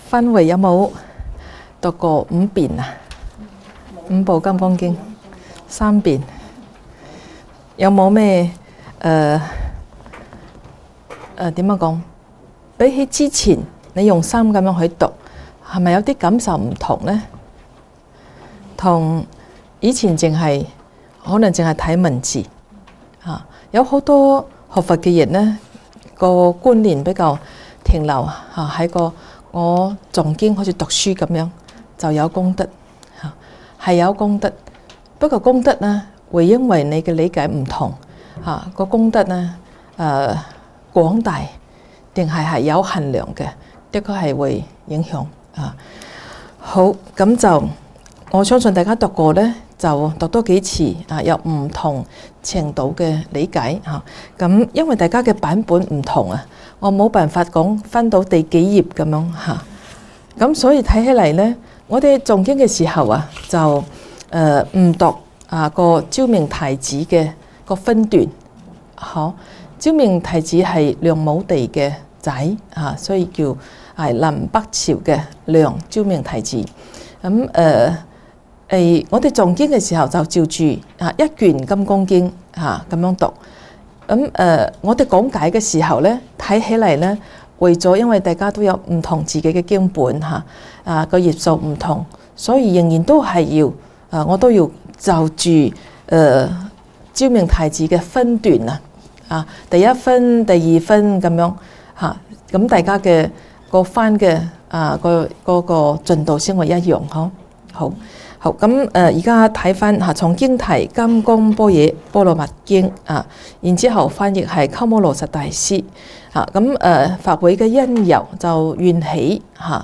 氛圍有冇讀過5遍啊？5部金剛經3遍，有冇咩點樣講？比起之前你用心咁樣去讀，係咪有啲感受唔同呢？同以前可能淨係睇文字啊，有好多學佛嘅人呢，個觀念比較停留喺我誦經好似讀書咁樣就有功德嚇，係有功德。不過功德呢，會因為你嘅理解唔同嚇，個功德呢廣大定係有限量嘅，的確係會影響啊。好，咁就我相信大家讀過呢，就讀多幾次啊，有唔同程度嘅理解嚇。咁因為大家嘅版本唔同啊，我冇辦法講分到第幾頁咁樣嚇。咁所以睇起嚟呢，我哋誦經嘅時候啊，就唔讀個昭明太子嘅個分段。好，昭明太子係梁武帝嘅仔啊，所以叫係臨北朝嘅梁昭明太子。咁我哋誦經嘅時候就照住一卷金剛經咁樣讀。咁我哋講解嘅時候呢，睇起嚟呢，為咗因為大家都有唔同自己嘅經本個頁數唔同，所以仍然都係要我都要就住昭明太子嘅分段第一分、第二分咁樣咁大家嘅個翻嘅嗰個進度先會一樣好，咁而家睇翻從經題《金剛般若波羅蜜經》然之後翻譯係鳩摩羅什大師咁法會嘅因由就緣起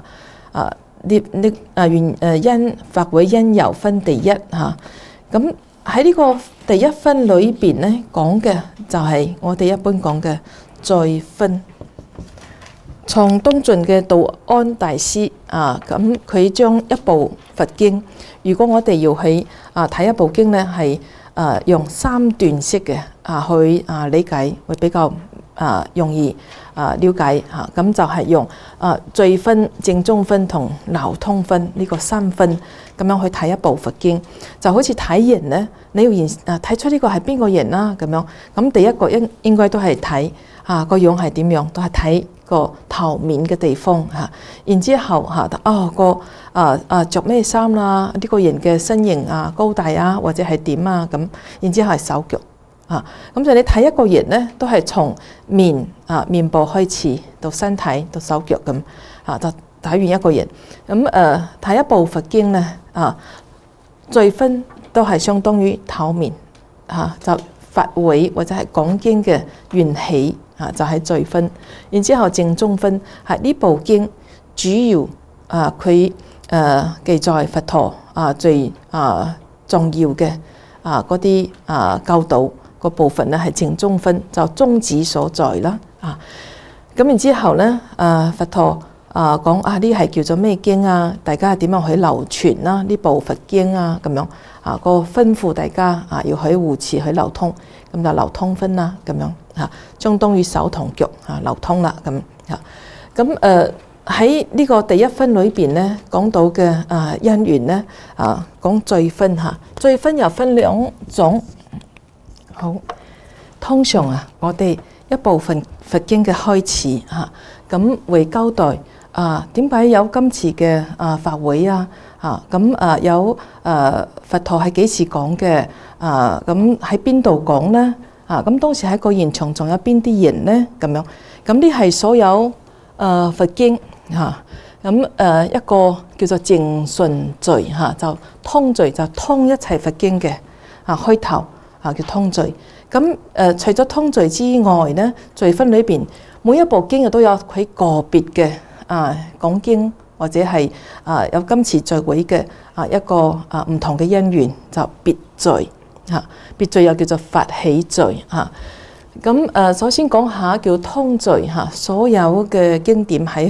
因法會因由分第一咁喺呢個第一分裏邊呢，講嘅就係我哋一般講嘅罪分。從東晉嘅道安大師咁佢將一部佛經，如果我哋要去睇一部經呢，係用3段式嘅去理解，會比較容易了解咁就係用罪分、正宗分同流通分呢個3分咁樣去睇一部佛經，就好似睇人呢，你要睇出呢個係邊個人啦咁樣。咁第一個應該都係睇個樣係點樣，都係睇個頭面嘅地方然之後着咩衫啦，呢個人嘅身形高大或者係點咁，然之後係手腳咁就你睇一個人呢，都係從面部開始到身體到手腳咁就睇完一個人。咁睇一部佛經呢罪分都係相當於頭面就法會或者係講經嘅緣起就係罪分。然之後正宗分係呢部經主要佢記載佛陀最重要嘅嗰啲教導個部分呢，係正宗分，就宗旨所在啦咁然之後呢佛陀講呢係叫做咩經大家係點樣去流傳啦？呢部佛經咁樣個吩咐大家要去護持去流通，咁就流通分啦咁樣相當於手同腳流通啦咁喺呢個第一分裏邊呢，講到嘅因緣呢講罪分罪分又分2種。好，通常我哋一部分佛經嘅開始咁會交代點解有今次嘅法會咁有佛陀係幾時講嘅咁喺邊度講呢咁當時喺個現場仲有邊啲人呢咁樣。咁呢係所有佛經咁一個叫做淨順序就通序，就通一切佛經嘅開頭叫通序。咁除咗通序之外呢，罪分裏邊每一部經都有佢個別嘅講經或者係有今次聚會嘅一個唔同嘅因緣，就別序別序又叫做法喜序咁首先講下叫通序所有嘅經典喺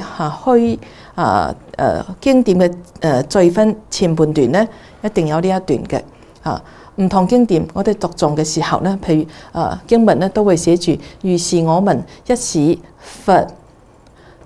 經典嘅罪分前半段呢，一定有呢一段嘅唔同經典，我哋讀誦嘅時候呢，譬如經文呢都會寫住如是我聞一時佛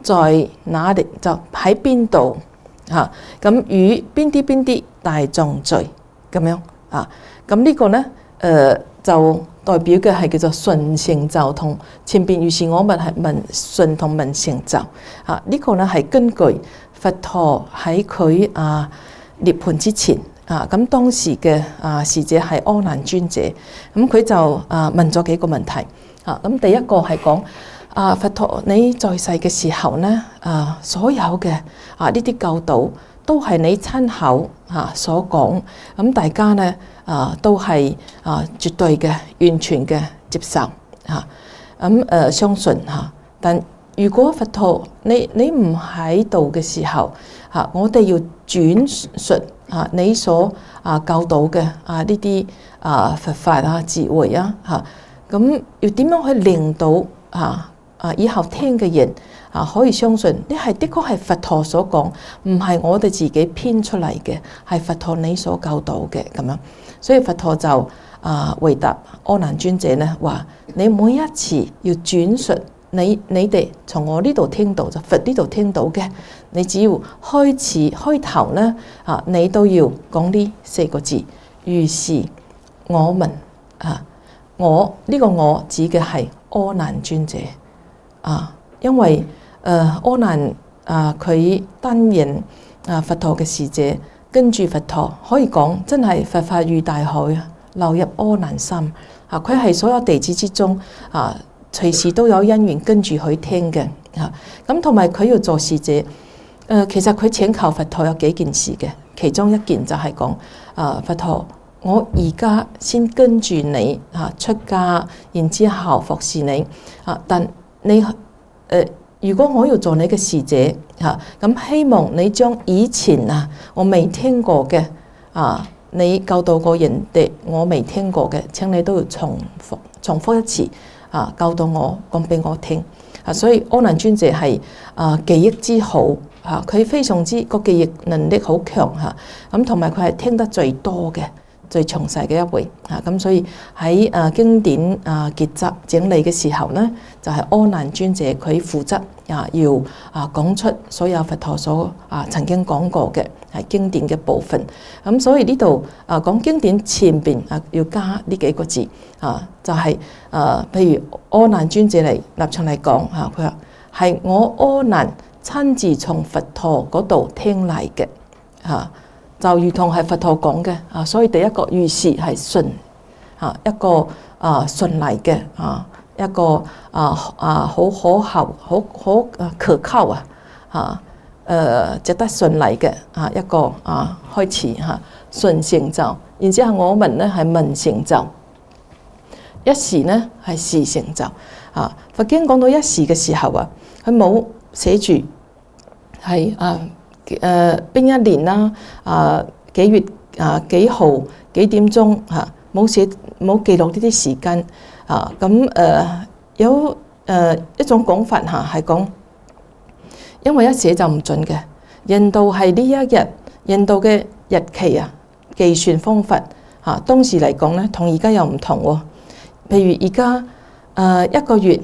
在哪裡就喺邊度嚇，咁與邊啲大眾聚咁樣啊，咁呢個咧就代表嘅係叫做順成就，同前邊如是我聞係聞順同聞成就啊，呢個咧係根據佛陀喺佢涅槃之前啊，咁當時嘅使者係阿難尊者，咁佢就問咗幾個問題啊，咁第一個係講佛陀你在世嘅時候咧所有嘅呢啲教導都係你親口所講，咁大家咧都係絕對嘅、完全嘅接受咁相信但如果佛陀你唔喺度嘅時候我哋要轉述你所教導嘅呢啲佛法智慧咁要點樣去令到以後聽嘅人可以相信呢係的確係佛陀所講，唔係我哋自己編出嚟嘅，係佛陀你所教導嘅咁樣。所以佛陀就回答阿難尊者咧話：你每一次要轉述你哋從我呢度聽到就佛呢度聽到嘅，你只要開頭咧你都要講呢4個字：如是我聞我呢個我指嘅係阿難尊者因為阿難佢擔任佛陀嘅使者，跟住佛陀可以講真係佛法如大海流入阿難心佢係所有弟子之中隨時都有因緣跟住佢聽嘅咁同埋佢要做使者其實佢請求佛陀有幾件事嘅，其中一件就係講佛陀我而家先跟住你出家，然之後服侍你但你如果我要做你嘅使者咁希望你將以前我未聽過嘅你教導過人哋我未聽過嘅，請你都要重複一次教導我講俾我聽所以阿難尊者係記憶之好佢非常之個記憶能力好強咁同埋佢係聽得最多嘅、最詳細嘅一位咁所以喺經典結集整理嘅時候呢，就係阿難尊者佢負責要講出所有佛陀所曾經講過嘅係經典嘅部分咁所以呢度講經典前邊要加呢幾個字就係譬如阿難尊者嚟立場嚟講佢話係我阿難親自從佛陀嗰度聽嚟嘅就如同係佛陀講嘅所以第一個如是係順一個順嚟嘅一個好可靠好可靠值得信賴嘅一個開始順成就，然之後我聞咧係聞成就，一時咧係時成就佛經講到一時嘅時候佢冇寫住係邊一年啦幾月幾號幾點鐘冇記錄呢啲時間咁有一種講法係講，因為一寫就唔準嘅，印度係呢一日印度嘅日期計算方法當時嚟講咧同而家又唔同譬如而家一個月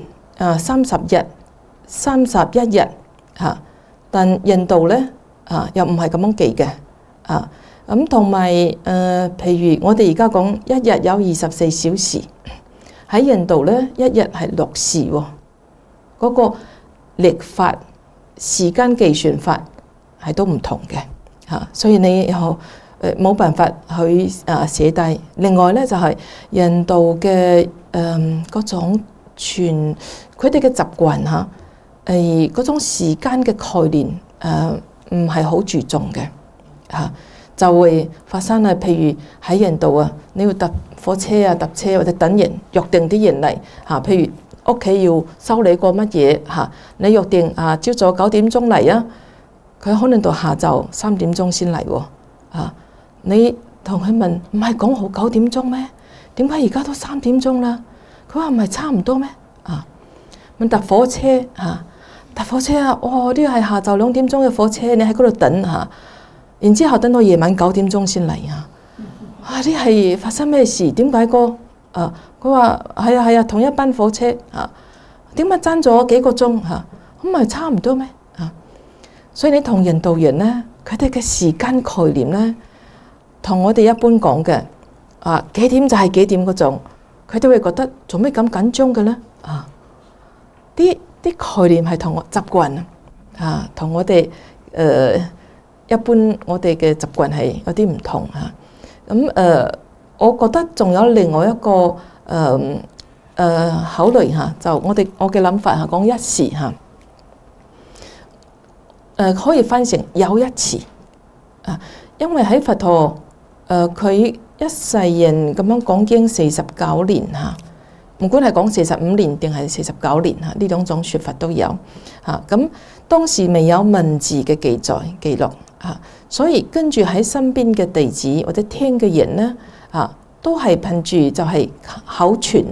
30日31日但印度咧又唔係咁樣記嘅咁同埋譬如我哋而家講一日有24小時，喺印度咧一日係6時嗰個曆法時間計算法係都唔同嘅所以你又冇辦法去寫低。另外咧就係印度嘅嗰種佢哋嘅習慣嗰種時間嘅概念唔係好注重嘅就會發生譬如喺印度你要搭火車搭車或者等人約定啲人嚟譬如屋企要修理個乜嘢你約定朝早9點鐘嚟佢可能到下晝3點鐘先嚟你同佢問唔係講好9點鐘咩？點解而家都3點鐘啦？佢話唔係差唔多咩？問搭火車搭火車呢個係下晝2點鐘嘅火車，你喺嗰度等然之後等到夜晚9點鐘先嚟呢係發生咩事？點解佢話係同一班火車點解爭咗幾個鐘咁咪差唔多咩？ 所以你同印度人咧，佢哋嘅時間概念咧，同我哋一般講嘅幾點就係幾點嗰種，佢都會覺得做咩咁緊張嘅咧？啲概念係同我習慣同我哋一般我哋嘅習慣係有啲唔同咁我覺得仲有另外一個考慮就我嘅諗法講一時可以翻成有一次因為喺佛陀佢一世人咁樣講經49年唔管係講45年定係49年呢兩種說法都有咁當時未有文字嘅記載記錄所以跟住喺身邊嘅弟子或者聽嘅人呢都係憑住就係口傳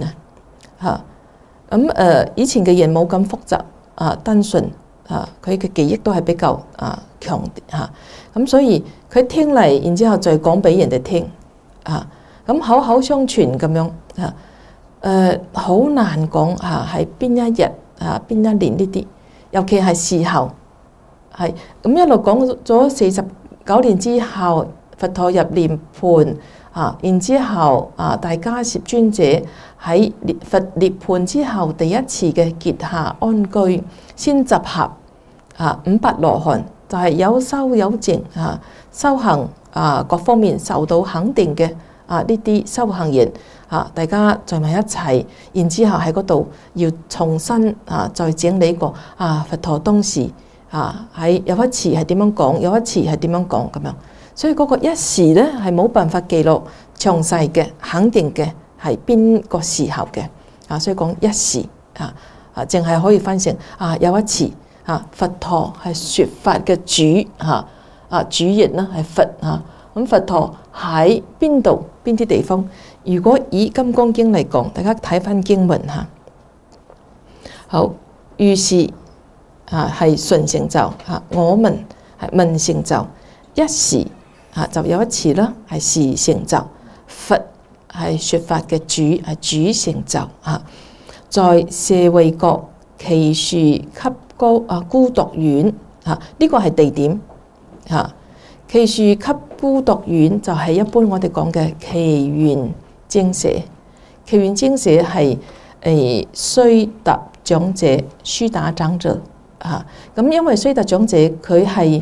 咁以前嘅人冇咁複雜單純佢嘅記憶都係比較強咁所以佢聽嚟然之後再講俾人哋聽咁口口相傳咁樣好難講係邊一日邊一年呢啲，尤其係事後係咁一路講咗49年之後，佛陀入涅槃然之後大迦葉尊者喺佛涅槃之後第一次嘅結下安居，先集合500羅漢，就係有修有證修行各方面受到肯定嘅呢啲修行人大家聚埋一齊，然之後喺嗰度要重新再整理過佛陀當時喺有一次係點樣講，有一次係點樣講咁樣，所以嗰個一時咧係冇辦法記錄詳細嘅肯定嘅係邊個時候嘅所以講一時淨係可以翻成有一次佛陀係說法嘅主主人啦係佛咁佛陀喺邊度邊啲地方？如果以《金剛經》嚟講，大家睇翻經文好，如是係順成就我聞係聞成就，一時就有一次啦，係時成就。佛係說法嘅主係主成就在舍衛國祇樹給孤獨園呢個係地點祇樹給孤獨園就係一般我哋講嘅祇園精舍。祇園精舍係須達長者須達長者咁因為須達長者佢係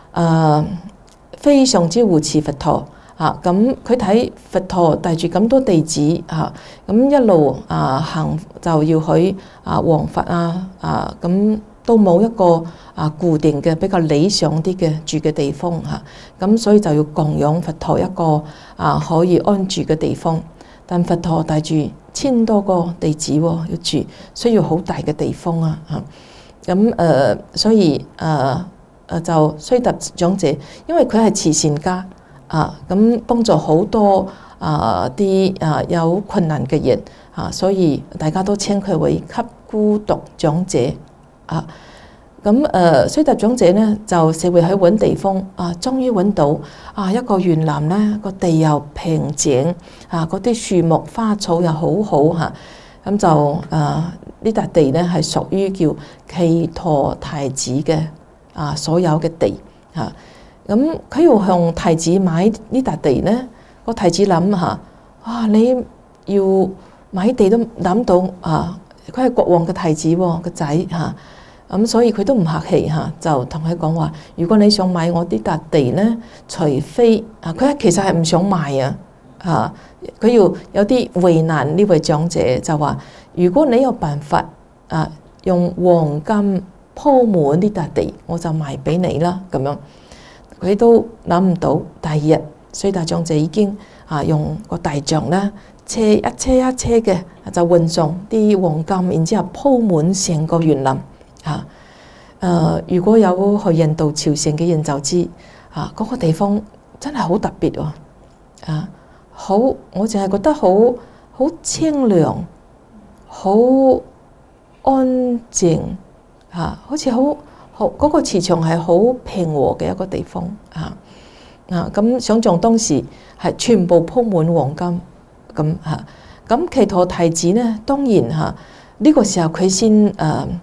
非常之護持佛陀咁佢睇佛陀帶住咁多弟子咁一路行就要去王佛咁都冇一個固定嘅比較理想啲嘅住嘅地方咁所以就要供養佛陀一個可以安住嘅地方。但佛陀帶住1000多個弟子要住，需要好大嘅地方咁所以就須達長者，因為佢係慈善家咁幫助好多啲有困難嘅人所以大家都稱佢為給孤獨長者咁須達長者呢就社會去揾地方終於揾到一個園林呢個地又平整嗰啲樹木花草又好好咁就呢笪地呢係屬於叫祇陀太子嘅所有嘅地咁佢要向太子買呢笪地呢，個太子諗你要買地都諗到佢係國王嘅太子個仔咁所以佢都唔客氣就同佢講話，如果你想買我呢笪地呢，除非佢其實係唔想賣佢要有啲為難呢位長者，就話如果你有辦法用黃金鋪滿呢笪地，我就賣俾你啦咁樣。佢都諗唔到，第二日須達長者已經用個大象咧，車一車一車嘅就運送啲黃金，然之後鋪滿成個園林如果有去印度朝聖嘅人就知嗰個地方真係好特別好，我淨係覺得好清涼，好安靜好似好嗰個磁場係好平和嘅一個地方咁想象當時係全部鋪滿黃金咁祇陀太子呢，當然呢個時候佢先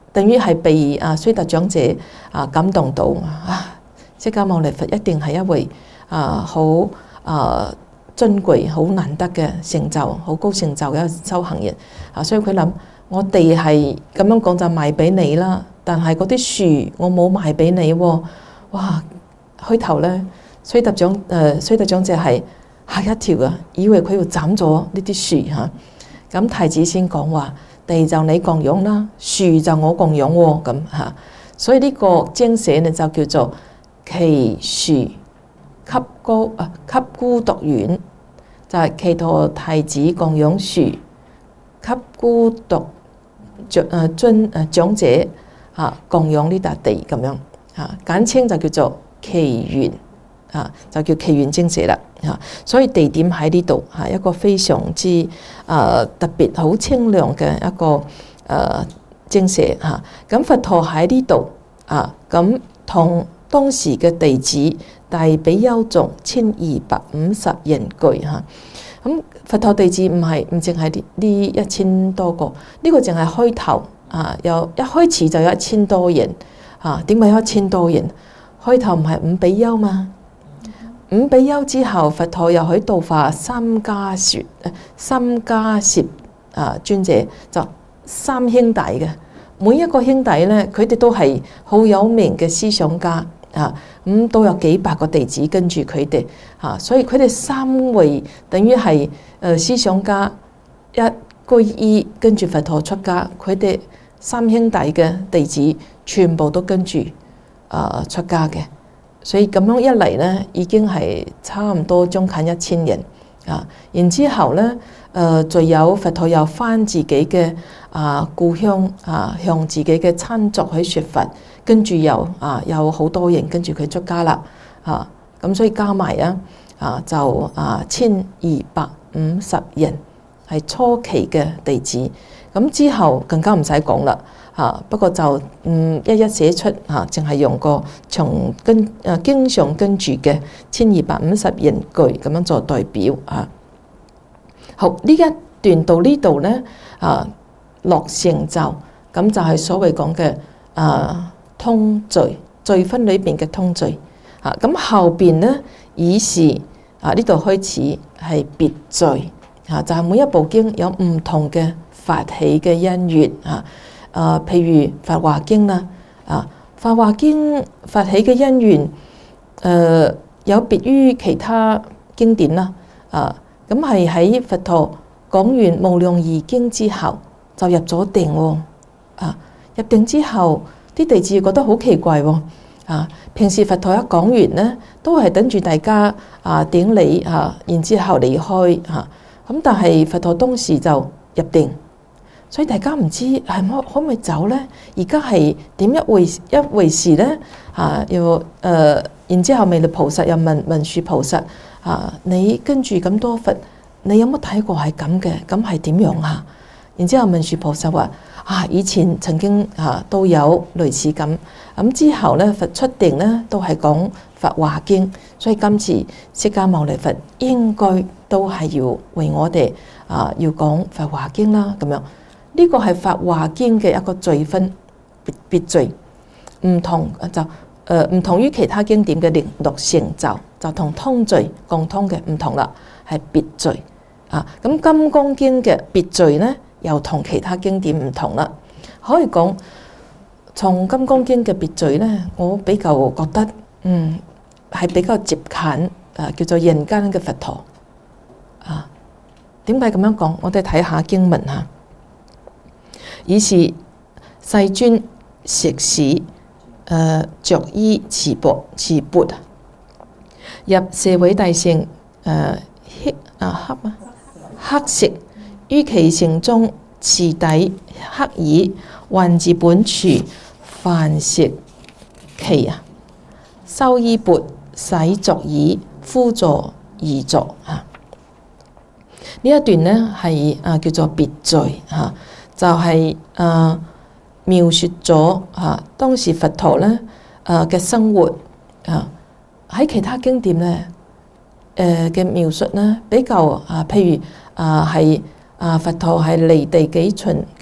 等於係被須達長者感動到釋迦牟尼佛一定係一位好尊貴、好難得嘅成就、好高成就嘅修行人所以佢諗，我哋係咁樣講就賣俾你啦，但係嗰啲樹我冇賣俾你喎。哇！開頭咧，須達長者係嚇一跳啊，以為佢要斬咗呢啲樹嚇。咁太子先講話，地就你供養啦，樹就我供養喎咁嚇。所以呢個精舍呢就叫做祇樹給孤獨園，就係祇陀太子供養樹，給孤獨長者供養呢笪地咁樣簡稱就叫做祇園就叫祇園精舍啦所以地點喺呢度一個非常之特別好清涼嘅一個精舍咁佛陀喺呢度咁同當時嘅弟子大比丘眾1250人具咁佛陀弟子唔淨係呢1000多個，呢個淨係開頭有一開始就有1000多人點解有1000多人？開頭唔係5比丘嘛？5比丘之後，佛陀又去度化三迦葉尊者，就3兄弟嘅，每一個兄弟咧，佢哋都係好有名嘅思想家咁都有幾百個弟子跟住佢哋所以佢哋3位等於係思想家一皈依跟住佛陀出家，佢哋3兄弟嘅弟子全部都跟住出家嘅，所以咁樣一嚟咧，已經係差唔多將近1000人然之後咧，仲有佛陀又返自己嘅故鄉向自己嘅親族去說法，跟住又有好多人跟住佢出家啦咁所以加埋就1250人係初期嘅弟子，咁之後更加唔使講啦不過就一一寫出淨係用個經常跟住嘅1250人具咁樣做代表好，呢一段到呢度咧落成就，咁就係所謂講嘅通序，序分裏邊嘅通序咁後邊咧以是呢度開始係別序就係每一部經有唔同嘅發起嘅因緣譬如《法華經》啦，《法華經》發起嘅因緣有別於其他經典啦，咁係喺佛陀講完《無量義經》之後就入咗定入定之後，啲弟子覺得好奇怪平時佛陀一講完咧，都係等住大家頂禮然之後離開咁但係佛陀當時就入定。所以大家唔知係可唔可以走咧？而家係點一回事咧？然之後彌勒菩薩又問文殊菩薩你跟住咁多佛，你有冇睇過係咁嘅？咁係點樣然之後文殊菩薩話以前曾經都有類似咁之後咧佛出定咧都係講《法華經》，所以今次釋迦牟尼佛應該都係要為我哋要講《法華經》啦咁樣。呢個係《法華經》嘅一個序分別序，唔同唔同於其他經典嘅六成就同通序共通嘅唔同啦，係別序咁《金剛經》嘅別序咧又同其他經典唔同啦。可以講從《金剛經》嘅別序咧，我比較覺得係比較接近叫做人間嘅佛陀點解咁樣講？我哋睇下經文以是世尊食使着衣持缽入舍衛大城乞食，於其城中持底乞衣，還至本處飯食訖收衣缽，洗足已，敷座而坐呢一段呢係叫做別序就係描述咗當時佛陀咧嘅生活喺其他經典咧嘅描述咧比較譬如係佛陀係離地幾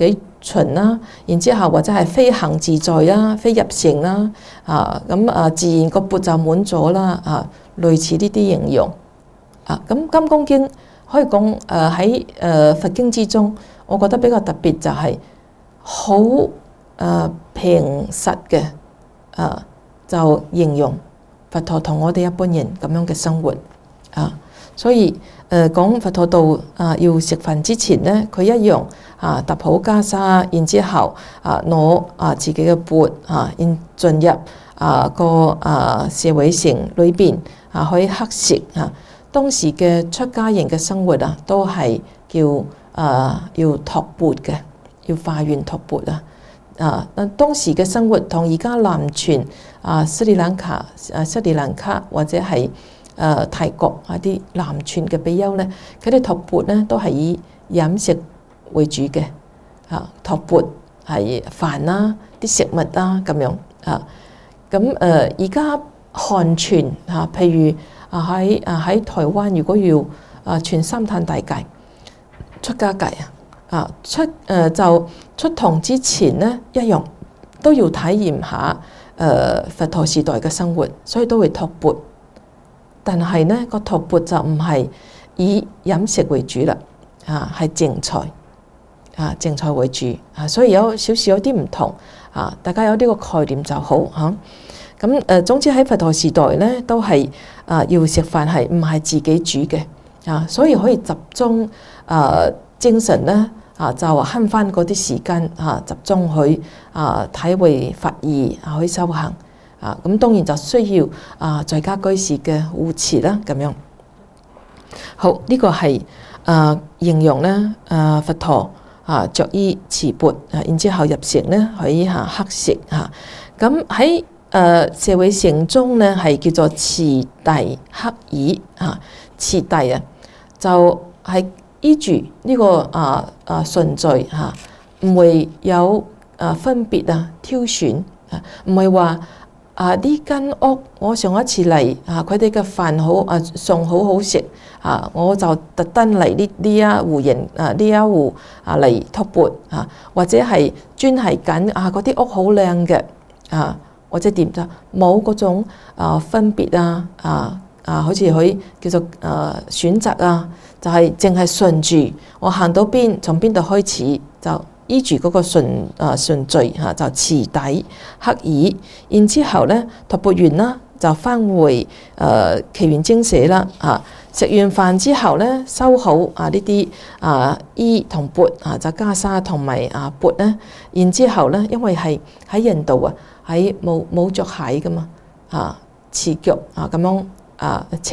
巡啦，然之後或者係飛行自在啦、飛入城啦，自然個缽就滿咗啦，類似呢啲形容。咁金剛經可以講喺佛經之中，我覺得比較特別就係好平實嘅，就形容佛陀同我哋一般人咁樣嘅生活。所以講佛陀道要食飯之前咧，佢一樣搭好袈裟，然之後攞自己嘅缽進入個舍衛城裏邊可以乞食。當時嘅出家人嘅生活都係叫要托缽嘅，要化緣托缽但當時嘅生活同而家南傳斯里蘭卡或者係泰國啲南傳嘅比丘咧，佢哋托缽咧都係以飲食為主嘅。托缽係飯啦、啲食物啦咁樣。咁而家漢傳譬如喺台灣，如果要傳三壇大戒、出家戒就出堂之前咧，一樣都要體驗下佛陀時代嘅生活，所以都會托缽。但係咧個托缽就唔係以飲食為主啦，係淨菜淨菜為主所以有少少有啲唔同大家有呢個概念就好咁總之喺佛陀時代咧，都係要食飯係唔係自己煮嘅所以可以集中精神咧就慳翻嗰啲時間集中去體會法義去修行咁當然就需要在家居士嘅護持啦咁樣。好，呢個係形容咧佛陀着衣持缽然之後入城咧去乞食咁喺舍衛城中咧係叫做次第乞兒次第就係依住呢個順序唔會有分別挑選唔係話呢間屋我上一次嚟佢哋嘅飯好餸好好食我就特登嚟呢一戶人呢一戶嚟托缽或者係專係揀嗰啲屋好靚嘅或者點就冇嗰種分別好似佢叫做選擇就係淨係順住我行到邊從邊度開始就依住嗰個順序就次第乞兒，然之後咧托缽完啦就翻回祇園精舍啦食完飯之後咧收好呢啲衣同缽就袈裟同埋缽咧，然之後咧因為係喺印度喺冇着鞋噶嘛赤腳咁樣赤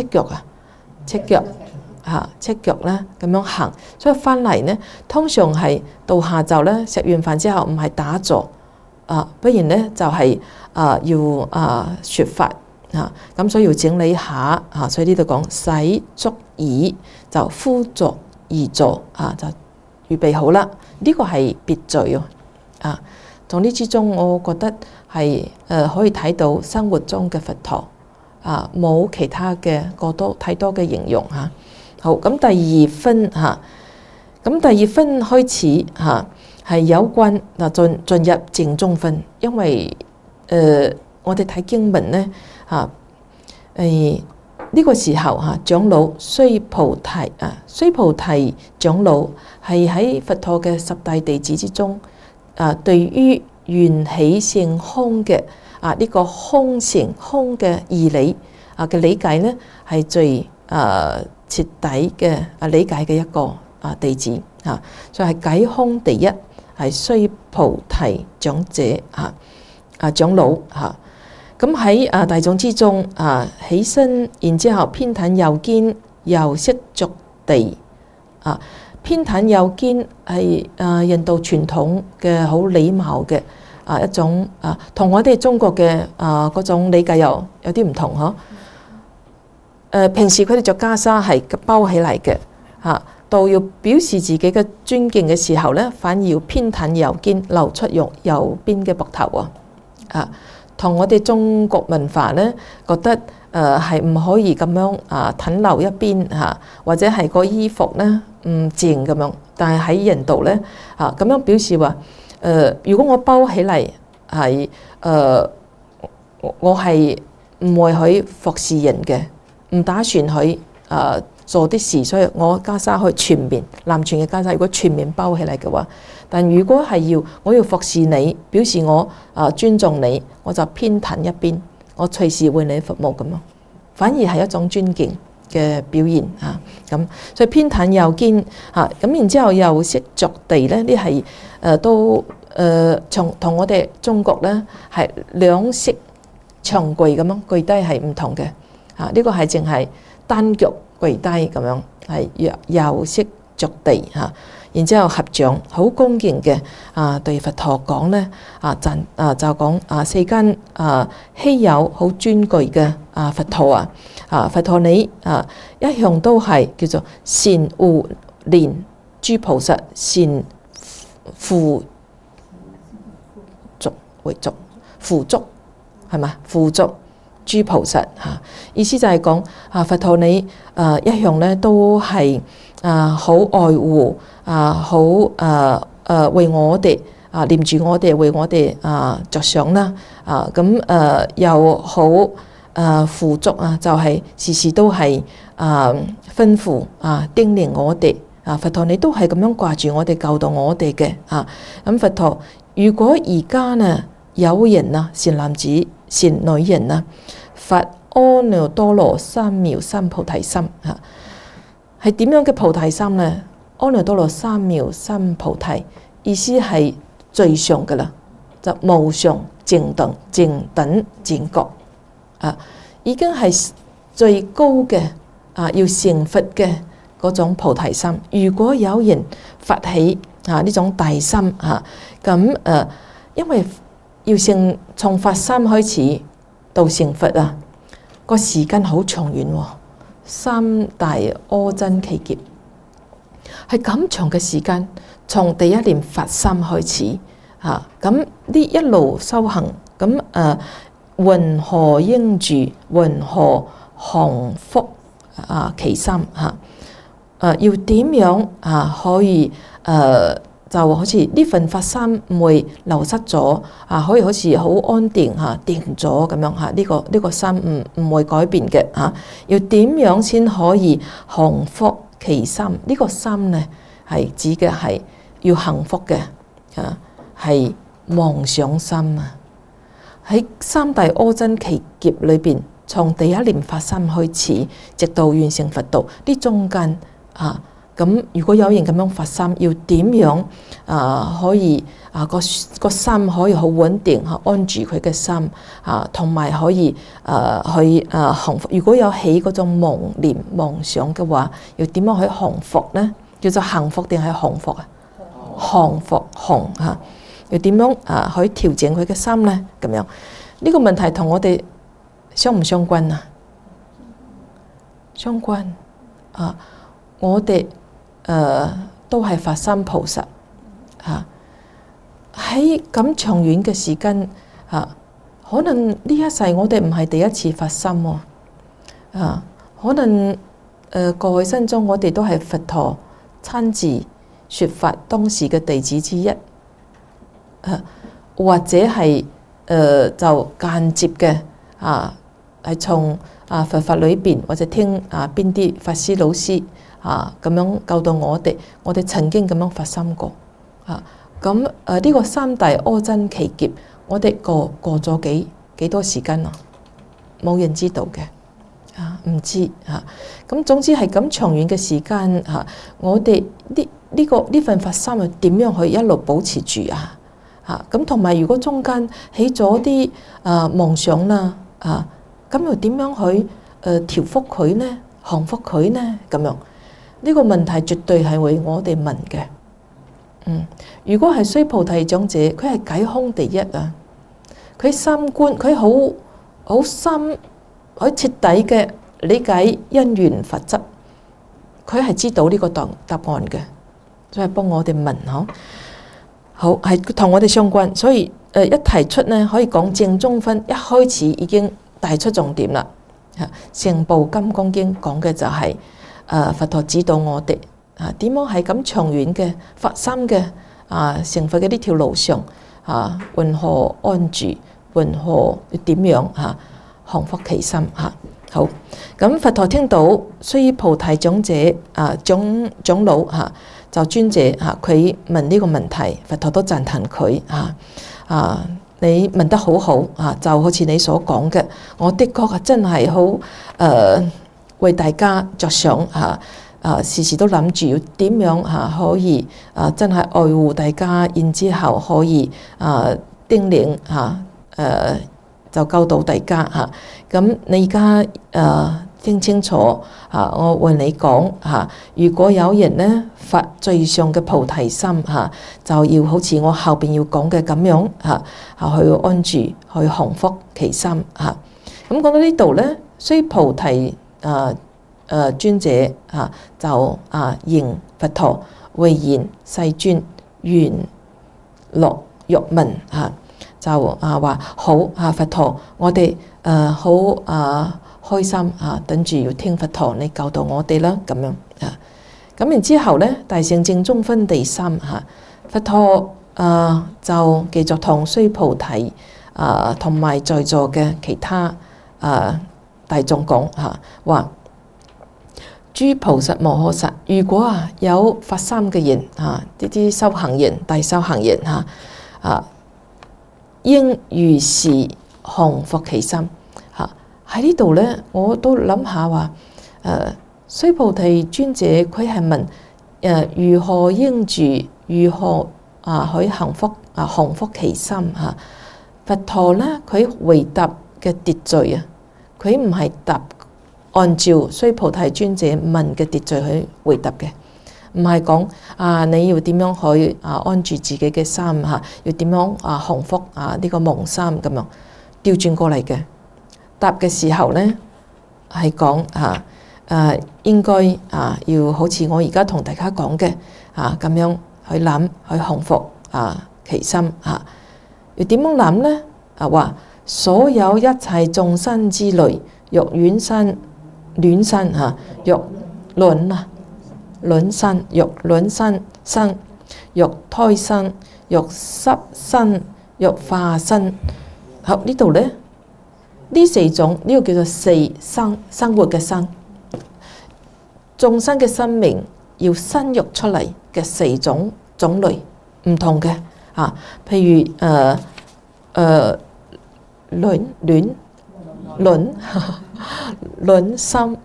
腳咧咁樣行，所以翻嚟咧通常係到下晝咧食完飯之後唔係打坐不然咧就係要說法咁所以要整理下所以呢度講洗足已就敷座而坐就預備好啦。呢個係別序從呢之中我覺得係可以睇到生活中嘅佛陀冇其他嘅太多嘅形容好，咁第二分咁第二分開始係有關進入正宗分，因為我哋睇經文咧呢個時候長老須菩提長老係喺佛陀嘅十大弟子之中對於緣起性空嘅呢個空性空嘅義理嘅理解咧係最徹底嘅理解嘅一個弟子所以係解空第一係須菩提長者長老咁喺大眾之中起身，然之後偏袒右肩，右膝着地偏袒右肩係印度傳統嘅好禮貌嘅一種同我哋中國嘅嗰種理解有啲唔同平時佢哋着袈裟係包起嚟嘅到要表示自己嘅尊敬嘅時候咧，反而要偏袒右肩，露出右邊嘅膊頭同我哋中國文化咧覺得係唔可以咁樣袒露一邊或者係個衣服咧唔正咁樣，但係喺印度咧咁樣表示話如果我包起嚟係我係唔會去服侍人嘅，唔打算去做啲事，所以我袈裟可以全面南傳嘅袈裟，如果全面包起嚟嘅話，但如果係我要服侍你，表示我尊重你，我就偏袒一邊，我隨時為你服務咁咯，反而係一種尊敬嘅表現嚇。咁所以偏袒右肩嚇，咁然之後右膝着地咧，呢係都同我哋中國咧係兩膝長跪咁樣跪低係唔同嘅嚇。呢個係淨係單腳跪低咁樣，係右膝着地嚇。然之後合掌，好恭敬嘅對佛陀講咧就講世間稀有好尊貴嘅佛陀佛陀你一向都係叫做善護念諸菩薩，善付囑為囑付囑係嘛？付囑諸菩薩意思就係講佛陀你一向咧都係好愛護好為我哋念住我哋，為我哋着想啦咁又好付囑就係時時都係吩咐叮嚀我哋佛陀你都係咁樣掛住我哋，教導我哋嘅咁佛陀如果而家呢有人善男子善女人發阿耨多羅三藐三菩提心係點樣嘅菩提心呢？阿耨多羅三藐三菩提意思係最上嘅啦，就無上正等正覺已經係最高嘅要成佛嘅嗰種菩提心。如果有人發起呢種大心咁因為要從發心開始到成佛個時間好長遠三大阿僧祇劫係咁長嘅時間，從第一念發心開始咁呢一路修行咁云何應住，云何降伏其心要點樣可以就好似呢份發心唔會流失咗可以好似好安定定咗咁樣呢個心唔會改變嘅要點樣先可以降伏其心？呢個心呢係指嘅係要幸福嘅係妄想心喺三大阿僧祇劫裏邊，從第一念發心開始，直到完成佛道呢中間咁如果有人咁樣發心，要點樣可以個心可以好穩定安住佢嘅心同埋可以去降伏。如果有起嗰種妄念妄想嘅話，要點樣去降伏呢？叫做降伏定係降伏降伏要點樣去調整佢嘅心呢？咁樣呢個問題同我哋相唔相關相關我哋都係發心菩薩喺咁長遠嘅時間可能呢一世我哋唔係第一次發心可能過去生中我哋都係佛陀親自說法當時嘅弟子之一或者係就間接嘅係從佛法裏邊或者聽邊啲法師老師咁樣教導我哋曾經咁樣發心過咁呢個三大阿僧祇劫，我哋過咗幾多時間冇人知道嘅唔知咁總之係咁長遠嘅時間我哋呢份發心係點樣去一路保持住咁同埋如果中間起咗啲妄想啦咁又點樣去調伏佢呢？降伏佢呢？咁樣呢個問題絕對係為我哋問嘅。如果係須菩提長者，佢係解空第一佢三觀佢好深好徹底嘅理解因緣法則，佢係知道呢個答案嘅，所以幫我哋問好係同我哋相關，所以一提出呢可以講正中分，一開始已經帶出重點啦。成部金剛經講嘅就係佛陀指導我哋點樣係咁長遠嘅發心嘅成佛嘅呢條路上云何安住，云何點樣降伏其心好，咁佛陀聽到須臾菩提長者長老就尊者佢問呢個問題，佛陀都讚歎佢你問得好好就好似你所講嘅，我的確真係好為大家着想時時都諗住要點樣可以真係愛護大家，然之後可以叮嚀就教導大家咁你而家聽清楚我為你講如果有人呢發最上嘅菩提心就要好似我後邊要講嘅咁樣去安住，去降伏其心咁講到呢度呢，須菩提尊者就迎佛陀為言世尊，願樂欲聞就話好佛陀，我哋好開心等住要聽佛陀你教導我哋啦咁樣咁然之後咧，大乘正宗分第三佛陀就繼續同須菩提同埋在座嘅其他大眾講話諸菩薩摩訶薩，如果有發心嘅人呢啲修行人大修行人應如是降伏其心喺呢度咧，我都諗下話須菩提尊者佢係問如何應住，如何去降伏其心佛陀咧佢回答嘅秩序佢唔係答按照須菩提尊者問嘅秩序去回答嘅，唔係講你要點樣去安住自己嘅心要點樣降伏呢個妄心咁樣調轉過嚟嘅。答嘅時候咧係講應該要好似我而家同大家講嘅咁樣去諗去降伏其心要點樣諗咧話所有一切眾生之類，欲卵生欲卵生欲卵生欲胎生欲濕生欲化生好呢度咧呢四種呢個叫做四生活嘅生，眾生嘅生命要生育出嚟嘅四種種類唔同嘅譬如卵生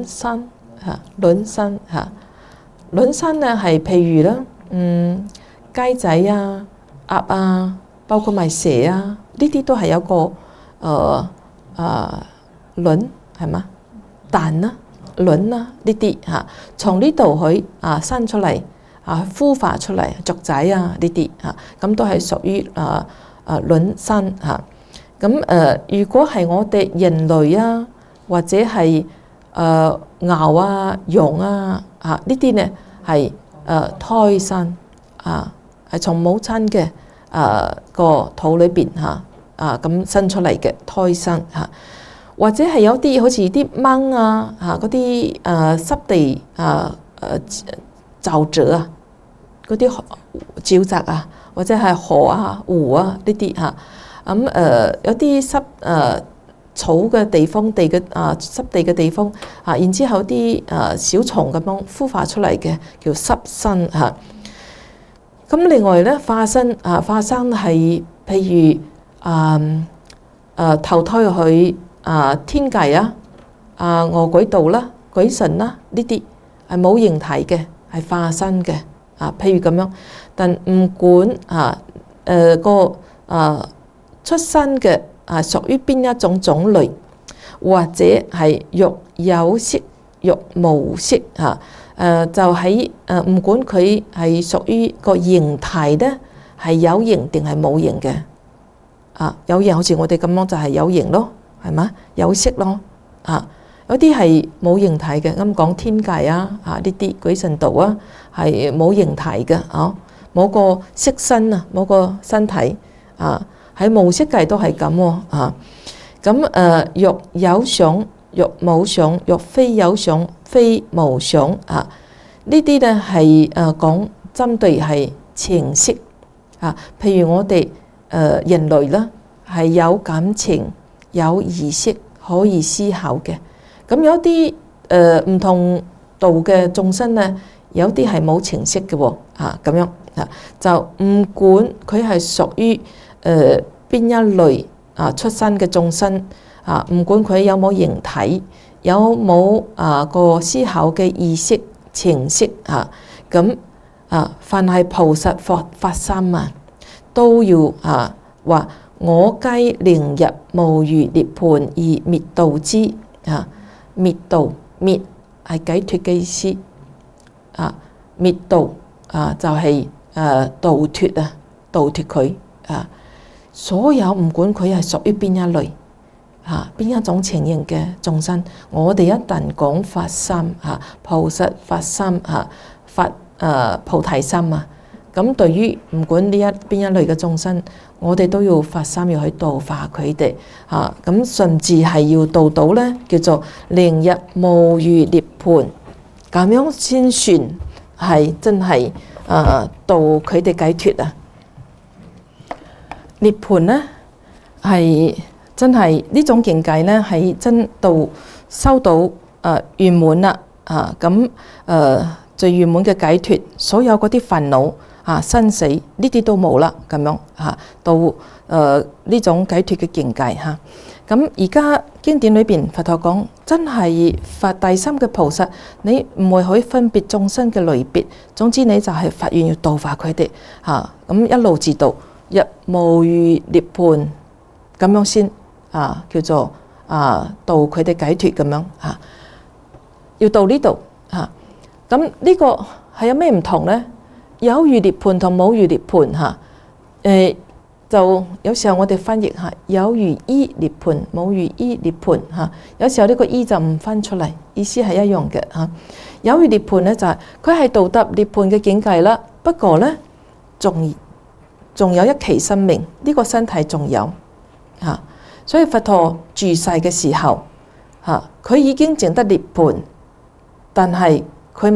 卵生咧係譬如啦雞仔鴨包括埋蛇呢啲都係有個卵係嘛蛋卵呢啲從呢度去生出嚟孵化出嚟雀仔呢啲咁都係屬於卵生咁如果係我哋人類或者係牛羊呢啲呢係胎生係從母親嘅個肚裏邊咁生出嚟嘅胎生或者係有啲好似啲蚊嗰啲濕地沼澤嗰啲沼澤或者係河湖呢啲有啲濕草嘅地方地嘅濕地嘅地方然之後啲小蟲咁樣孵化出嚟嘅叫濕生咁另外咧化生係譬如投胎去天界餓鬼道啦鬼神啦呢啲係冇形體嘅係化生嘅譬如咁樣，但唔管個出生嘅屬於邊一種種類，或者係欲有色欲無色就喺唔管佢係屬於個形態咧係有形定係冇形嘅有形好似我哋咁樣就係有形咯，係嘛有色咯有啲係冇形體嘅，啱講天界呢啲鬼神道係冇形體嘅冇個色身冇個身體喺無色界都係咁咁欲有想欲無想欲非有想非無想呢啲咧係講針對係情識譬如我哋人類啦，係有感情、有意識、可以思考嘅。咁有啲唔同度嘅眾生咧，有啲係冇情識嘅喎，咁樣就唔管佢係屬於邊一類出生嘅眾生唔管佢有冇形體，有冇個思考嘅意識、情識咁凡係菩薩發心都要話我皆令入無餘涅槃而滅度之滅度滅係解脫嘅意思滅度就係度脫度脫佢所有唔管佢係屬於邊一類邊一種情形嘅眾生，我哋一旦講發心菩薩發心發菩提心咁對於唔管邊一類嘅眾生，我哋都要發心要去度化佢哋咁甚至係要度到咧，叫做令入無餘涅槃，咁樣先算係真係度佢哋解脫涅槃咧係真係呢種境界咧，係真到收到圓滿啦咁最圓滿嘅解脫，所有嗰啲煩惱生死呢啲都冇啦，咁樣到呢種解脫嘅境界咁而家經典裏邊佛陀講，真係發大心嘅菩薩，你唔會去分別眾生嘅類別，總之你就係發願要度化佢哋咁一路至到入無餘涅槃，咁樣先叫做度佢哋解脫咁樣要到呢度咁呢個係有咩唔同呢？有餘涅槃同冇餘涅槃就有時候我哋翻譯有餘依涅槃，冇餘依涅槃有時候呢個依就唔分出嚟，意思係一樣嘅有餘涅槃咧就係佢係到達涅槃嘅境界啦，不過咧仲有一期生命，呢個身體仲有所以佛陀住世嘅時候佢已經證得涅槃，但係佢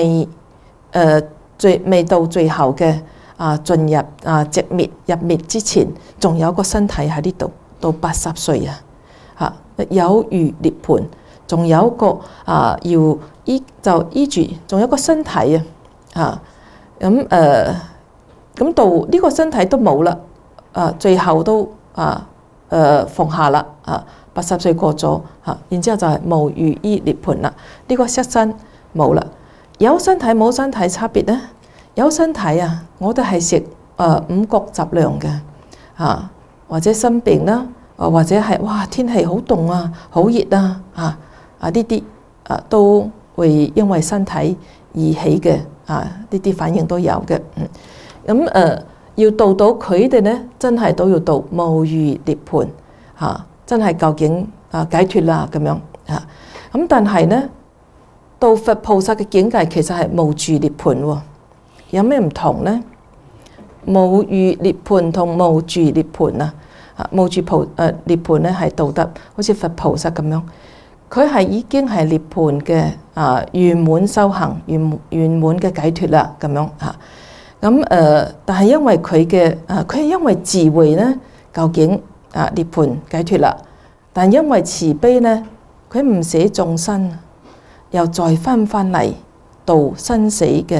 未到最後嘅進入寂滅入滅之前，仲有個身體喺呢度到80歲有餘涅槃，仲有個要依住，仲有個身體咁到呢個身體都冇啦最後都放下啦80歲過咗然之後就係無餘依涅槃啦，呢個色身冇啦。有身體冇身體差別咧？有身體我哋係食五穀雜糧嘅或者生病啦或者係哇天氣好凍好熱呢啲都會因為身體而起嘅呢啲反應都有嘅咁要度到佢哋咧，真係都要度無餘涅槃真係究竟解脫啦咁樣咁但係咧到佛菩薩嘅境界其實係無住涅槃有咩唔同呢？無餘涅槃同無住涅槃無住涅槃咧係道德，好似佛菩薩咁樣，佢係已經係涅槃嘅圓滿修行、圓滿嘅解脫啦咁樣咁但係因為佢係因為智慧咧，究竟涅槃解脫啦，但因為慈悲咧，佢唔捨眾生，又再翻嚟度生死嘅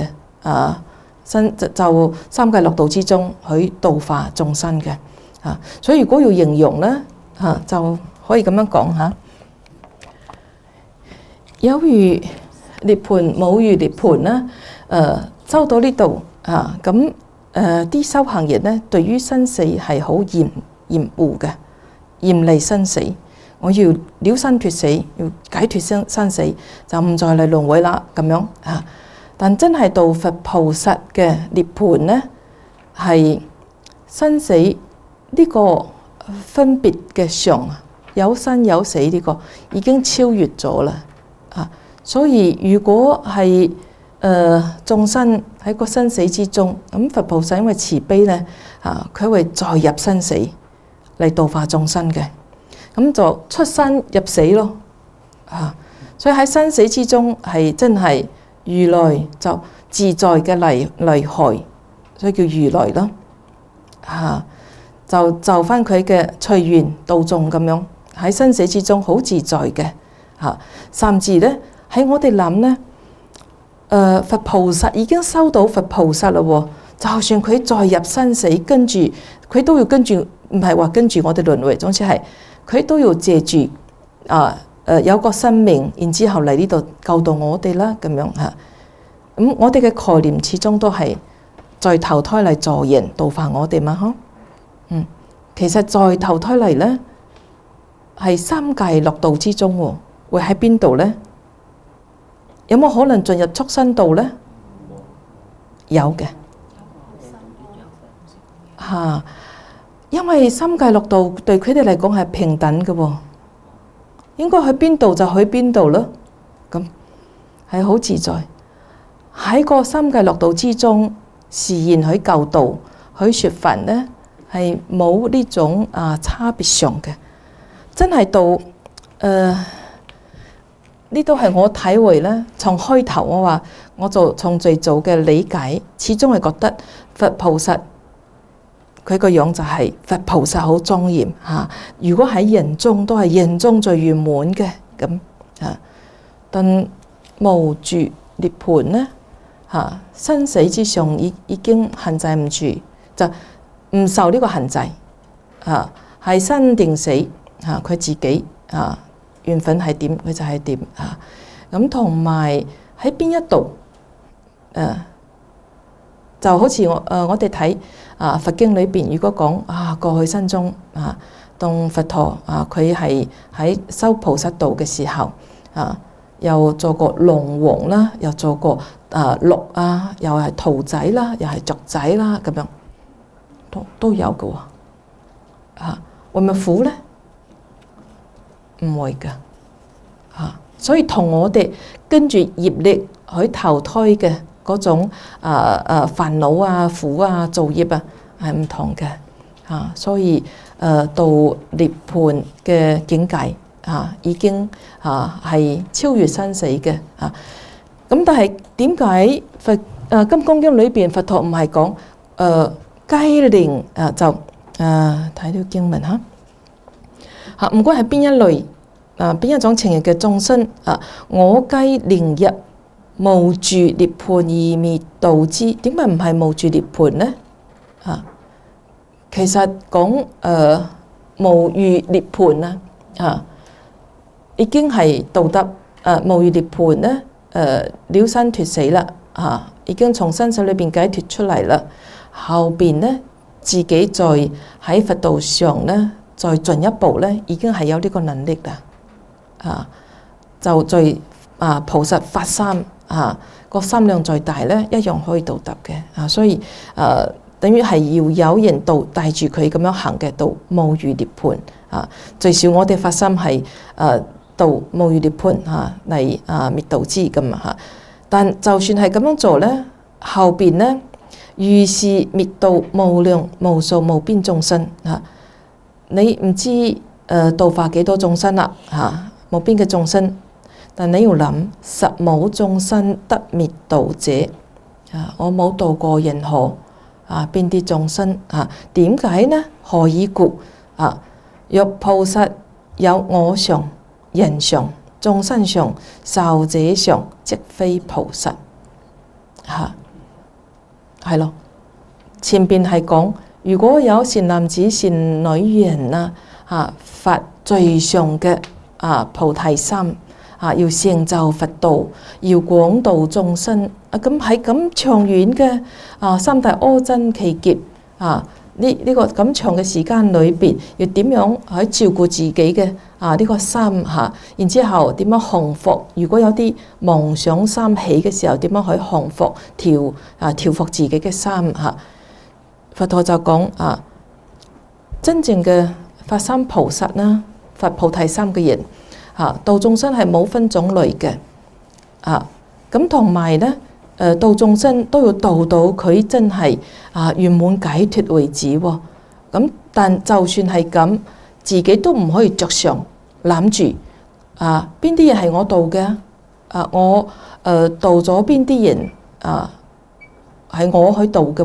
就三界六道之中去度化眾生嘅所以如果要形容咧就可以咁樣講有餘涅槃冇餘涅槃啦收到呢度咁啲修行人咧對於生死係好嚴護嘅，嚴厲生死，我要了生脫死，要解脫生死，就唔再嚟輪迴啦咁樣但真係到佛菩薩嘅涅槃咧，係生死呢個分別嘅相有生有死呢個已經超越咗啦所以如果係眾生喺個生死之中，咁佛菩薩因為慈悲咧佢會再入生死嚟度化眾生嘅，咁就出生入死咯所以喺生死之中係真係如來就自在嘅嚟害所以叫如來咯。就翻佢嘅隨緣度眾咁樣，喺生死之中好自在嘅。甚至咧喺我哋諗咧，佛菩薩已經收到佛菩薩啦喎，就算佢再入生死，跟住佢都要跟住，唔係話跟住我哋輪迴，總之係佢都要借住有個生命，然之後嚟呢度救度我哋啦，咁樣嚇。咁我哋嘅概念始終都係再投胎嚟助人度化我哋嘛，其實再投胎嚟咧係三界六道之中喎，會喺邊度咧？有冇可能進入畜生道咧？有嘅嚇，因為三界六道對佢哋嚟講係平等嘅喎，應該去邊度就去邊度咯。咁係好自在喺個三界六道之中，示現去救度，去説法咧。係冇呢種差別上嘅，真係到呢都係我體會咧。從開頭我話，我就從最早嘅理解，始終係覺得佛菩薩佢個樣就係佛菩薩好莊嚴嚇。如果喺人中都係人中最圓滿嘅咁嚇，但無住涅槃咧嚇，生死之上已經限制唔住就。唔受呢個限制，係生定死，佢自己緣分係點，佢就係點。咁同埋喺邊一度，就好似我哋睇佛經裏邊，如果講過去生中當佛陀佢係喺修菩薩道嘅時候，又做過龍王啦，又做過鹿又係兔仔啦，又係雀仔啦，咁樣。都有嘅喎，會唔會苦咧？唔會嘅，所以同我哋跟住業力去投胎嘅嗰種煩惱苦造業係唔同嘅，所以到涅槃嘅境界已經係超越生死嘅。咁但係點解金剛經裏邊佛陀唔係講皆令就睇到經文唔管係邊一類邊一種情形嘅眾生我皆令入無住涅槃而滅度之。點解唔係無住涅槃呢？其實講無餘涅槃已經係道德無餘涅槃呢了生脫死啦已經從生死裏邊解脫出嚟啦。後邊咧，自己再喺佛道上咧，再進一步咧，已經係有呢個能力啦。就再菩薩發心個心量再大咧，一樣可以度得嘅。所以等於係要有人道帶住佢咁樣行嘅道無餘涅槃最少我哋發心係度無餘涅槃嚟滅度之咁但就算係咁樣做咧，後邊咧。如是滅度無量無數無邊眾生你唔知度化幾多眾生啦無邊嘅眾生，但你要諗實冇眾生得滅度者我冇度過任何邊啲眾生點解呢？何以故若菩薩有我相、人相、眾生相、壽者相，即非菩薩係咯，前邊係講，如果有善男子、善女人發最上嘅菩提心要成就佛道，要廣度眾生咁喺咁長遠嘅三大阿僧祇劫呢個咁長嘅時間裏邊，要點樣去照顧自己嘅呢個心然之後點樣降伏？如果有啲妄想心起嘅時候，點樣去降伏調伏自己嘅心佛陀就講真正嘅發心菩薩啦，發菩提心嘅人度眾生係冇分種類嘅咁同埋咧。度眾生都要度到佢真係圓滿解脫為止喎。咁但就算係咁，自己都唔可以着相諗住邊啲人係我度嘅我度咗邊啲人係我去度嘅喎。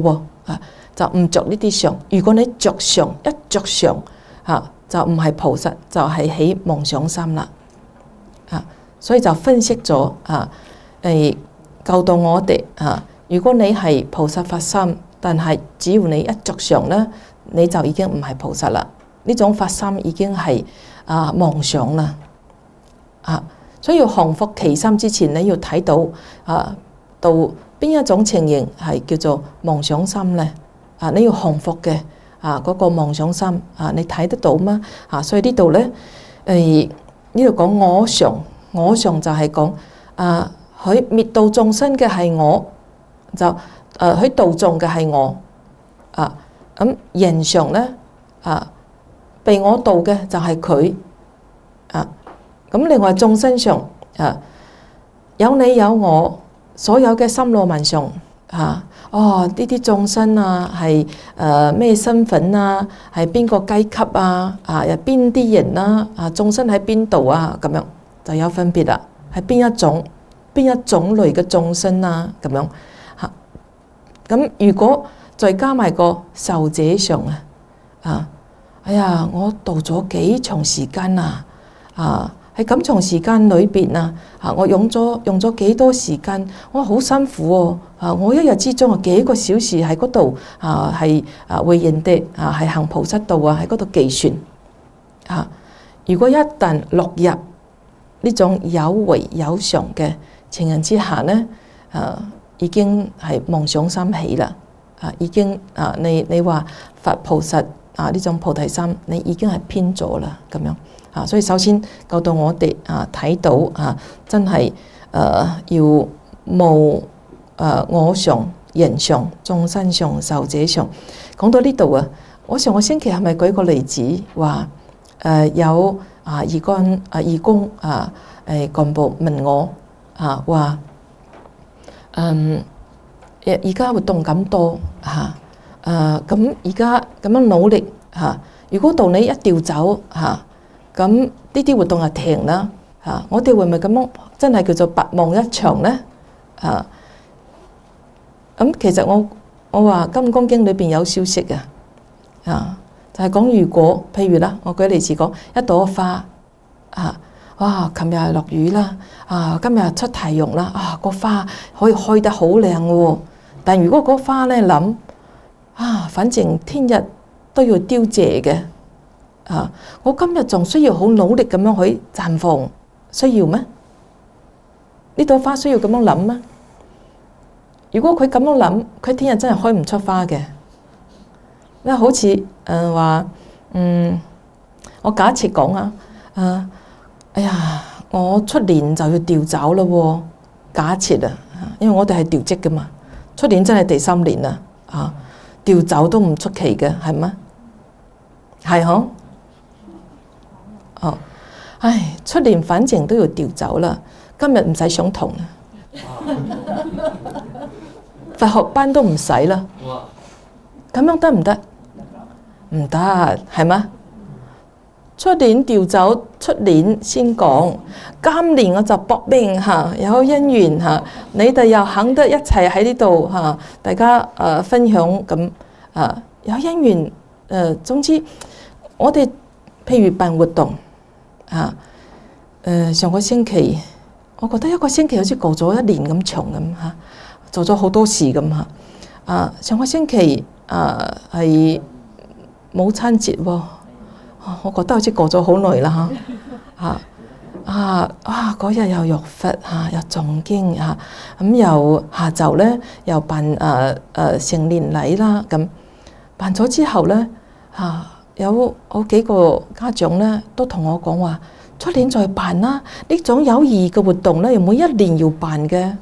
就唔着呢啲相。如果你着相，一着相就唔係菩薩，就係起妄想心啦。所以就分析咗教導我哋如果你係菩薩發心，但係只要你一着相咧，你就已經唔係菩薩啦。呢種發心已經係妄想啦。所以要降伏其心之前，你要睇到到邊一種情形係叫做妄想心咧？你要降伏嘅嗰個妄想心你睇得到嗎？所以呢度咧呢度講我相，我相就係講佢滅度眾生嘅係我，就佢度眾嘅係我咁人相咧被我度嘅就係佢咁另外眾生上有你有我，所有嘅心路萬象呢啲眾生係咩身份係邊個階級又邊啲人眾生喺邊度咁樣就有分別啦，係邊一種類嘅眾生咁樣咁如果再加埋個受者上哎呀我度咗幾長時間喺咁長時間裏邊我用咗幾多時間，我好辛苦我一日之中幾個小時喺嗰度係為人哋係行菩薩道喺嗰度計算如果一旦落入呢種有為有常嘅情形之下呢已經係妄想心起啦已經你話發菩薩呢種菩提心，你已經係偏咗啦咁樣所以首先教到我哋睇到真係要無我相、人相、眾生相、受者相。講到呢度我上個星期係咪舉個例子話有義工幹部問我話而家活動咁多咁而家咁樣努力如果到你一調走咁呢啲活動就停啦我哋會唔會咁樣真係叫做白忙一場呢？咁其實我話《金剛經》裏邊有消息嘅就係講如果譬如啦，我舉例子講一朵花哇，琴日落雨啦今日出太陽啦個花可以開得好靚喎，但如果嗰花咧諗反正聽日都要凋謝嘅我今日仲需要好努力咁樣去綻放，需要咩？呢朵花需要咁樣諗咩？如果佢咁樣諗，佢聽日真係開唔出花嘅。好似話我假設講哎呀，我出年就要調走啦喎，假設因為我哋係調職噶嘛，出年真係第3年啦調走都唔出奇嘅，係咩？係嗬？出年反正都要調走啦，今日唔使上堂佛學班都唔使啦，咁樣得唔得？唔得，係嗎？出年調走，出年先講，今年我就搏命有因緣你哋又肯得一齊喺呢度大家分享咁有因緣總之我哋譬如辦活動上個星期我覺得一個星期好似過咗1年咁長咁做咗好多事咁上個星期係母親節喎我覺得好似過咗好耐啦嗰日又浴佛又誦經咁又下晝咧又辦成年禮啦咁辦咗之後咧有好幾個家長咧都同我講話出年再辦啦，呢種有意義嘅活動咧又每1年要辦嘅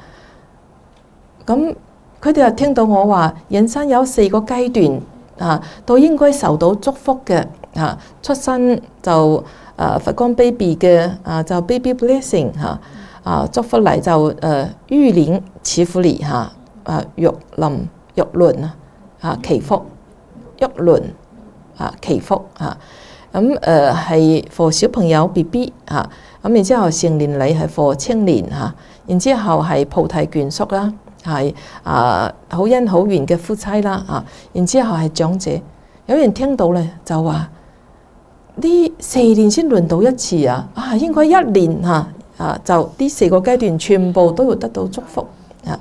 咁佢哋又聽到我話人生有4個階段都應該受到祝福嘅出生就佛光 baby 嘅就 baby blessing 祝福嚟就於年似乎嚟玉輪祈福玉輪祈福咁係 for 小朋友 BB 咁然之後成年禮係 for 青年然之後係菩提眷屬啦係好恩好緣嘅夫妻啦，然之後係長者，有人聽到咧就話呢4年先輪到一次啊，應該1年就呢4個階段全部都要得到祝福啊！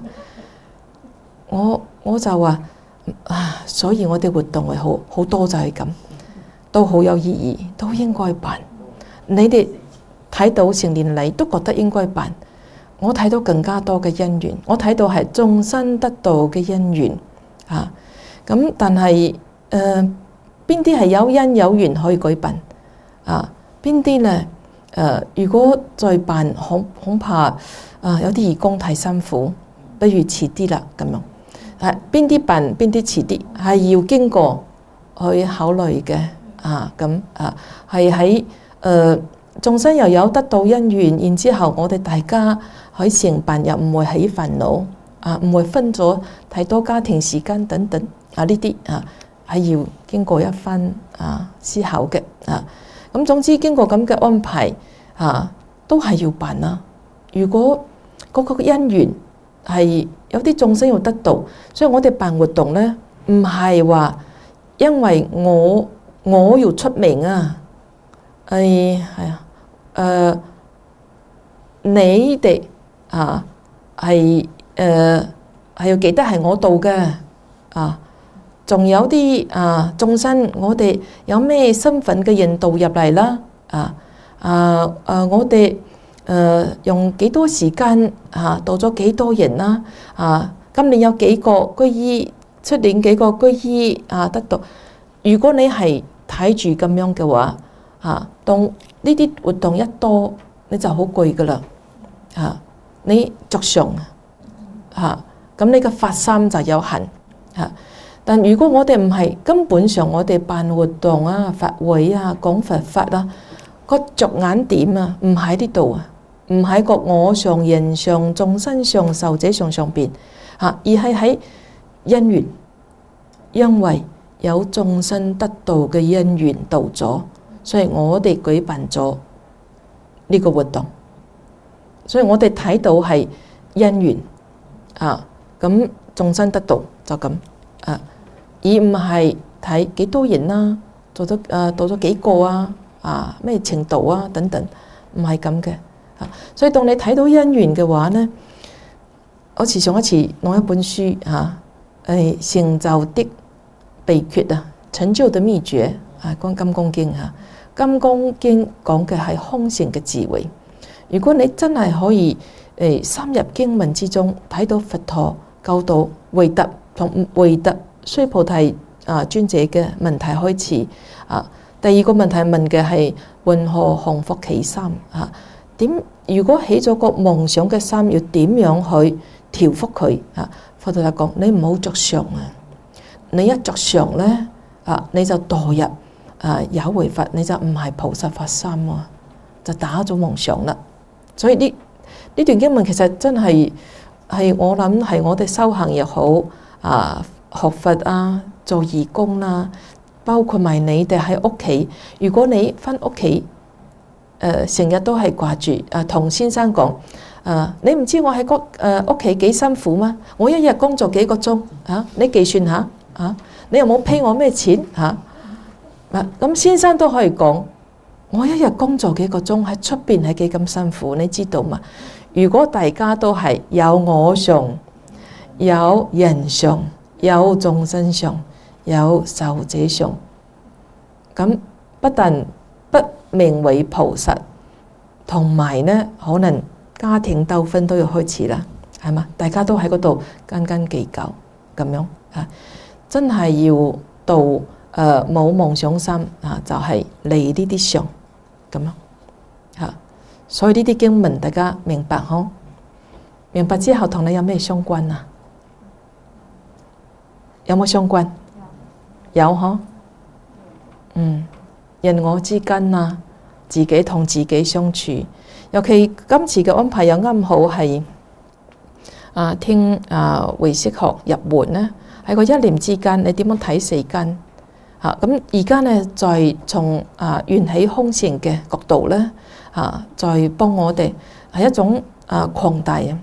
我就話所以我哋活動係好多就係咁，都好有意義，都應該辦。你哋睇到成年禮都覺得應該辦，我睇到更加多嘅因緣，我睇到係眾生得道嘅因緣咁但係邊啲係有因有緣可以舉辦邊啲咧？如果再辦恐怕有啲義工太辛苦，不如遲啲啦咁樣。邊啲辦邊啲遲啲係要經過去考慮嘅係喺眾生又有得到因緣，然之後我哋大家可以承辦，又唔會起煩惱唔會分咗太多家庭時間等等呢啲係要經過一番思考嘅咁總之經過咁嘅安排都係要辦啦。如果嗰個因緣係有啲眾生要得到，所以我哋辦活動咧，唔係話因為我要出名你哋係要記得係我度嘅仲有啲眾生，我哋有咩身份嘅人導入嚟啦我哋用幾多時間到咗幾多人啦今年有幾個皈依，出年幾個皈依得到。如果你係睇住咁樣嘅話當呢啲活動一多，你就好攰噶啦你着相咁你嘅發心就有限但如果我哋唔係，根本上我哋辦活動法會講佛法個着眼點唔喺呢度唔喺個我上人上眾生上受者上邊而係喺因緣，因為有眾生得道嘅因緣到咗，所以我哋舉辦咗呢個活動，所以我哋睇到係因緣咁眾生得道就咁而唔係睇幾多人啦，到咗幾個咩程度等等，唔係咁嘅所以當你睇到因緣嘅話呢，好似上一次攞一本書成就的秘訣成就的秘訣講金剛經金剛經講嘅係空性嘅智慧。如果你真係可以深入經文之中睇到佛陀教導回答同回答須菩提尊者嘅問題開始第二個問題問嘅係云何降伏其心如果起咗個夢想嘅心，要點樣去調伏佢佛陀就講你唔好着相你一着相咧你就墮入有為法，你就唔係菩薩發心就打咗妄想啦。所以呢段經文其實真係我諗係我哋修行又好學佛做義工啦，包括埋你哋喺屋企。如果你返屋企成日都係掛住同先生講你唔知我喺屋企幾辛苦嗎？我一日工作幾個鐘你計算下你又冇批我咩錢咁先生都可以講我一日工作幾個鐘喺出邊係幾咁辛苦，你知道嘛？如果大家都係有我相、有人相、有眾生相、有受者相，咁不但不名為菩薩，同埋呢可能家庭糾紛都要開始啦，係嘛？大家都喺嗰度斤斤計較咁樣真係要到冇夢想心就係離呢啲相咁樣所以呢啲經文大家明白嗬？明白之後同你有咩相關有冇相關？有嗬？人我之間自己同自己相處，尤其今次嘅安排又啱好係聽唯識學入門呢，喺個一念之間，你點樣睇世間？咁而家呢，再從緣起空性嘅角度呢，再幫我哋係一種擴大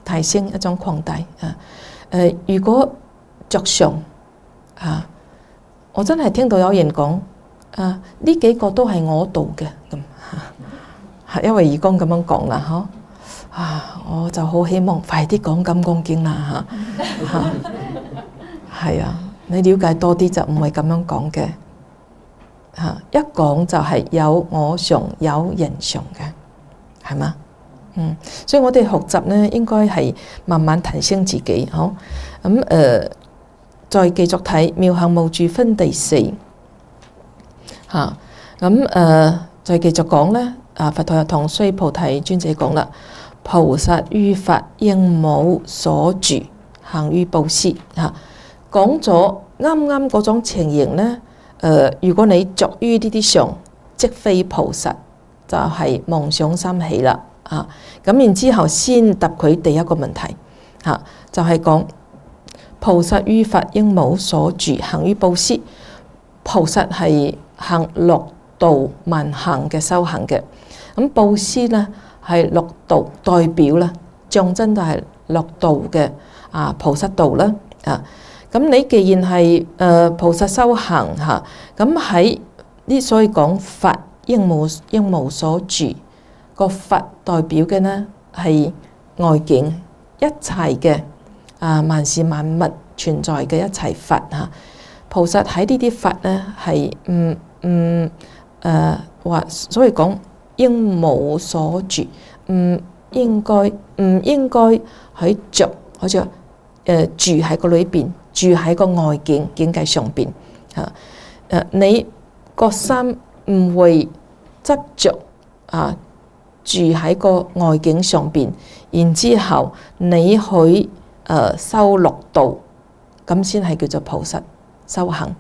提升一種擴大啊。如果着上啊，我真係聽到有人講啊，呢幾個都係我讀嘅咁，係因為義工咁樣講啦，嗬啊，我就好希望快啲講金剛經啦嚇，係啊，你了解多啲就唔會咁樣講嘅嚇，一講就係有我上有人上嘅，係嘛？所以我哋學習咧，應該係慢慢提升自己，嗬。咁再繼續睇妙行無住分第4嚇。咁再繼續講咧，佛陀又同須菩提尊者講啦，菩薩於法應無所住，行於布施嚇。講咗啱啱嗰種情形咧，如果你着於呢啲相，即非菩薩，就係妄想心起啦。咁然之後先答佢第一個問題，就係講菩薩於法應無所住，行於布施。菩薩係行六度萬行嘅修行嘅，咁布施咧係六度代表啦，象徵就係六度嘅菩薩道啦。咁你既然係菩薩修行嚇，咁喺呢，所以講法應無所住。個法代表嘅呢係外境一切嘅萬事萬物存在嘅一切法嚇。菩薩喺呢啲法呢係話，所以講應無所住，唔應該去着，好似住喺個裏邊，住喺個外境境界上邊嚇。你個心唔會執着住喺個外境上邊，然之後你去修六度，咁先係叫做菩薩修行。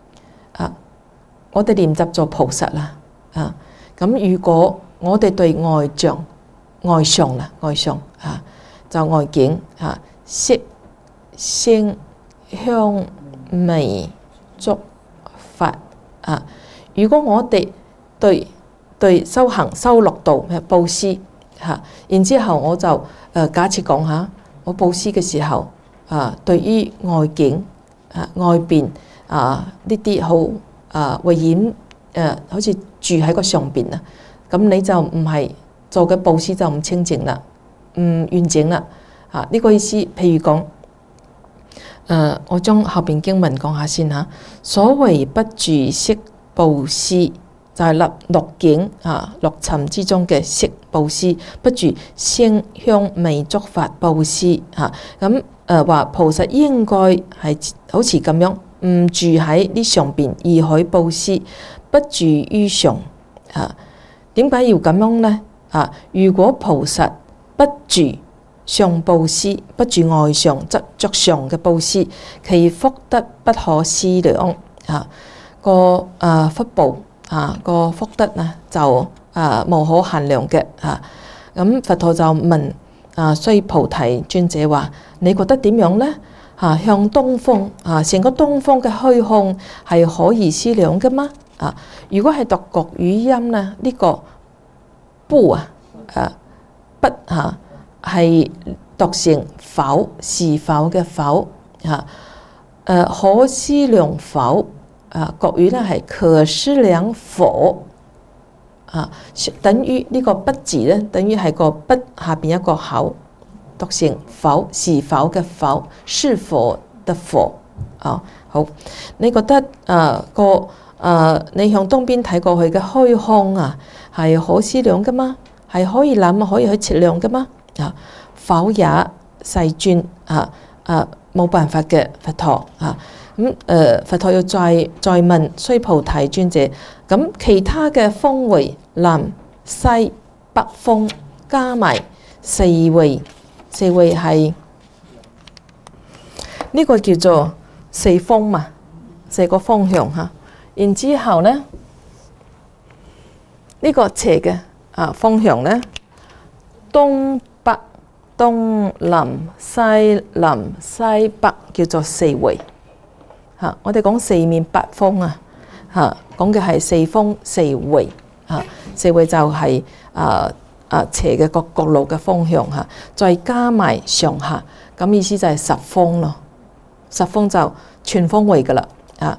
我哋練習做菩薩啦。咁如果我哋對外相就外境色聲香味觸法如果我哋對修行修六度嘅布施然之後我就假設講下，我布施嘅時候對於外境外邊呢啲好危險好似住喺個上邊咁你就唔係做嘅布施就唔清淨啦，唔完整啦呢個意思。譬如講我將後邊經文講下先嚇。所謂不住色布施，就係六境六塵之中嘅色布施，不住聲香味觸法布施咁話菩薩應該係好似咁樣，唔住喺呢上邊而去布施，不住於上點解要咁樣呢？如果菩薩不住上布施，不住外上執着上嘅布施，其福德不可思量個福報個福德就無可限量嘅咁佛陀就問須菩提尊者話：你覺得點樣呢？向東方成個東方嘅虛空係可以思量嘅嗎？如果係讀國語音呢，呢個不不係讀成否，是否嘅否可思量否國語呢係可思量否等於呢個不字呢，等於係個不下邊一個口，讀成否，是否嘅否，是否的否好，你覺得你向東邊睇過去嘅虛空係可思量嘅嗎？係可以諗可以去測量嘅嗎？否也，世尊冇辦法嘅佛陀佛陀要再問須菩提尊者，咁其他嘅方位南西北方加埋四位係呢個叫做四方嘛，四個方向然之後呢，呢個斜嘅方向呢，東北東南西南西北叫做四位我哋講四面八方講嘅係四方四位四位就係斜嘅個角度嘅方向嚇，再加埋上下，咁意思就係十方咯。十方就全方位噶啦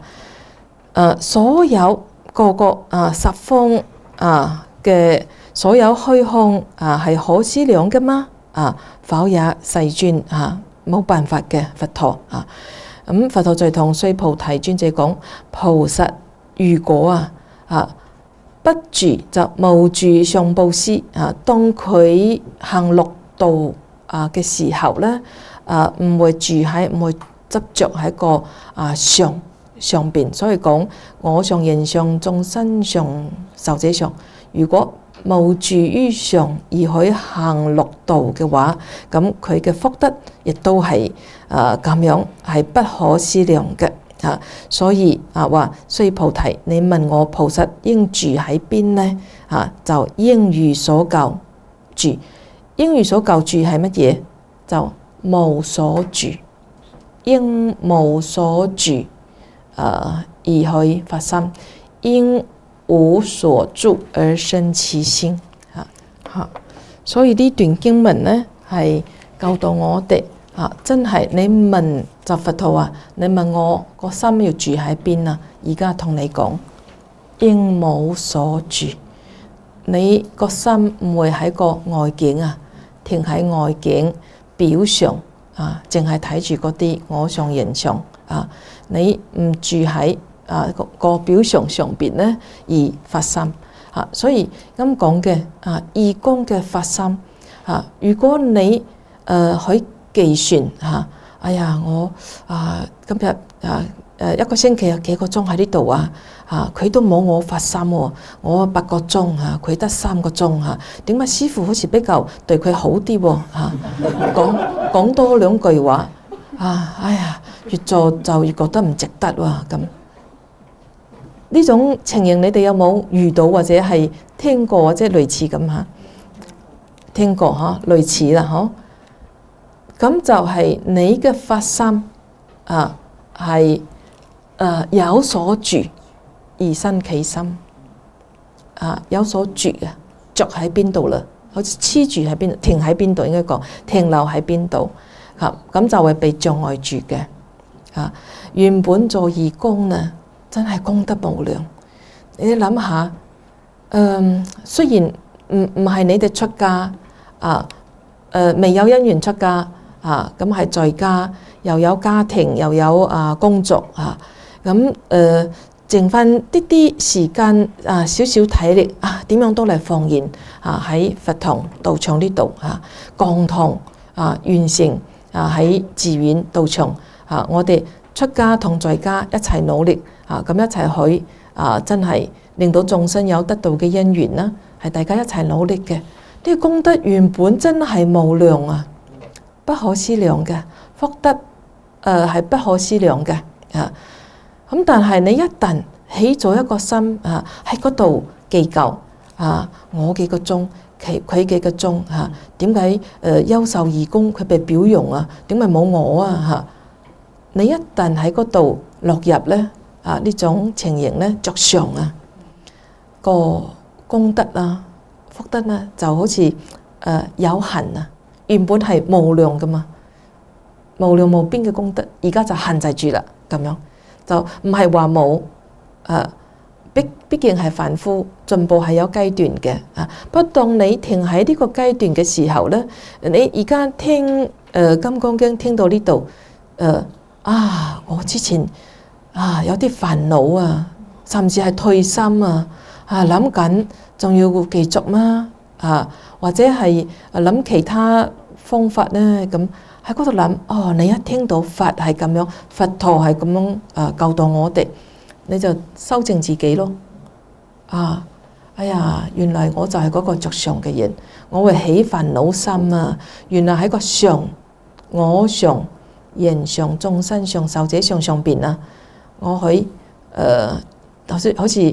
所有個十方嘅所有虛空係可思量嘅嗎？否也，世尊冇辦法嘅佛陀咁佛陀就同須菩提尊者講：菩薩如果不住就無住上布施當佢行六道嘅時候咧唔會住喺唔會執着喺個上邊，所以講我上人上眾生上壽者上，如果無住於上而去行六道嘅話，咁佢嘅福德亦都係咁樣係不可思量嘅所以話須菩提，你問我菩薩應住喺邊呢？就應如所教住，應如所教住係乜嘢？就無所住，應無所住而去發心，應無所住而生其心所以呢段經文呢係教導我哋真係你問就佛陀話，你問我個心要住喺邊啊？而家同你講，應無所住，你個心唔會喺個外境停喺外境表上淨係睇住嗰啲我上人上你唔住喺個表上邊咧而發心所以咁講嘅義工嘅發心如果你去計算哎呀我今日一個星期有幾個鐘喺呢度佢都冇我發心喎，我8個鐘佢得3個鐘點解師父好似比較對佢好啲喎講多2句話哎呀越做就越覺得唔值得喎咁。呢種情形你哋有冇遇到或者係聽過或者類似咁聽過類似啦咁就係你嘅發心係有所住而生其心有所住着喺邊度啦？好似黐住喺邊度，停喺邊度應該講停留喺邊度咁就會被障礙住嘅原本做義工呢真係功德無量。你諗下雖然唔係你哋出家未有因緣出家咁係在家又有家庭又有工作咁剩翻啲時間少少體力點樣都嚟放現喺佛堂道場呢度共同完成喺寺院道場我哋出家同在家一齊努力咁一齊去真係令到眾生有得到嘅因緣啦，係大家一齊努力嘅。呢個功德原本真係無量不可思量嘅福德係不可思量嘅咁但係你一旦起咗一個心喺嗰度計較我幾個鐘佢幾個鐘點解優秀義工佢被表揚點解冇我你一旦喺嗰度落入咧呢種情形咧着相個功德福德就好似有限原本係無量噶嘛，無量無邊嘅功德，而家就限制住啦咁樣。就唔係話冇畢竟係凡夫進步係有階段嘅不過當你停喺呢個階段嘅時候咧，你而家聽金剛經聽到呢度我之前有啲煩惱甚至係退心諗緊仲要繼續嗎或者係諗其他方法咧咁。喺嗰度諗你一聽到佛係咁樣，佛陀係咁樣教導我哋，你就修正自己咯。哎呀，原來我就係嗰個着相嘅人，我會起煩惱心原來喺個相、我相、人相、眾生相、壽者相上邊我去好似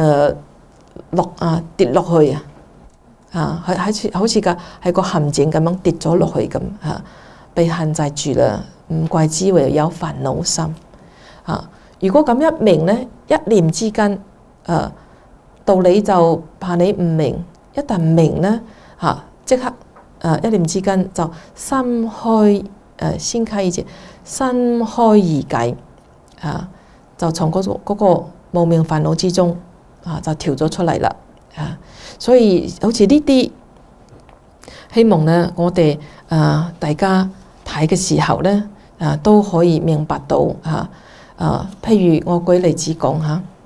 跌落去好似係個陷阱咁樣跌咗落去咁被限制住啦，唔怪之為有煩惱心如果咁一明呢，一念之間道理就怕你唔明，一旦唔明呢即刻一念之間就心開先開意，心開意解就從嗰個無明煩惱之中就跳咗出嚟啦。所以好似呢啲，希望咧我哋大家睇嘅時候咧都可以明白到譬如我舉例子講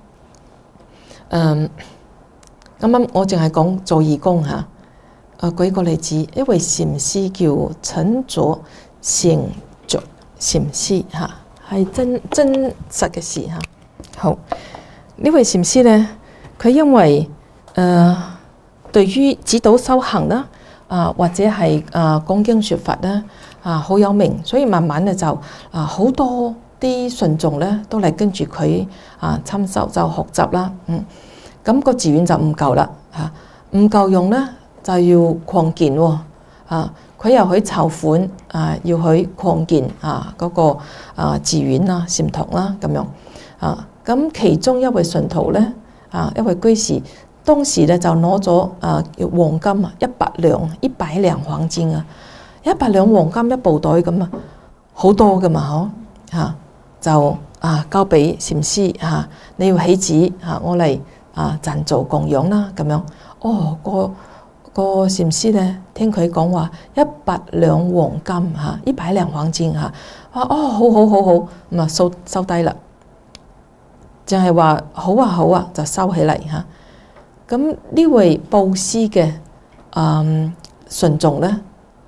啱啱我淨係講做義工舉個例子，一位禪師叫陳佐成續禪師係真實嘅事好，呢位禪師咧，佢因為對於指導修行啦或者係講經說法啦好有名，所以慢慢咧就好多啲信眾咧都嚟跟住佢參修就學習啦。咁個寺院就唔夠啦唔夠用咧就要擴建喎佢又去籌款要去擴建嗰個寺院啦、禪堂啦咁樣咁其中一位信徒咧一位居士，當時咧就攞咗黃金100兩黃金100兩黃金一布袋咁好多噶嘛就交俾禪師你要起寺我嚟贊助供養啦咁樣。個禪師咧聽佢講話100兩黃金100兩黃金好咁收低啦，淨係話好啊就收起嚟咁呢位布施嘅信眾咧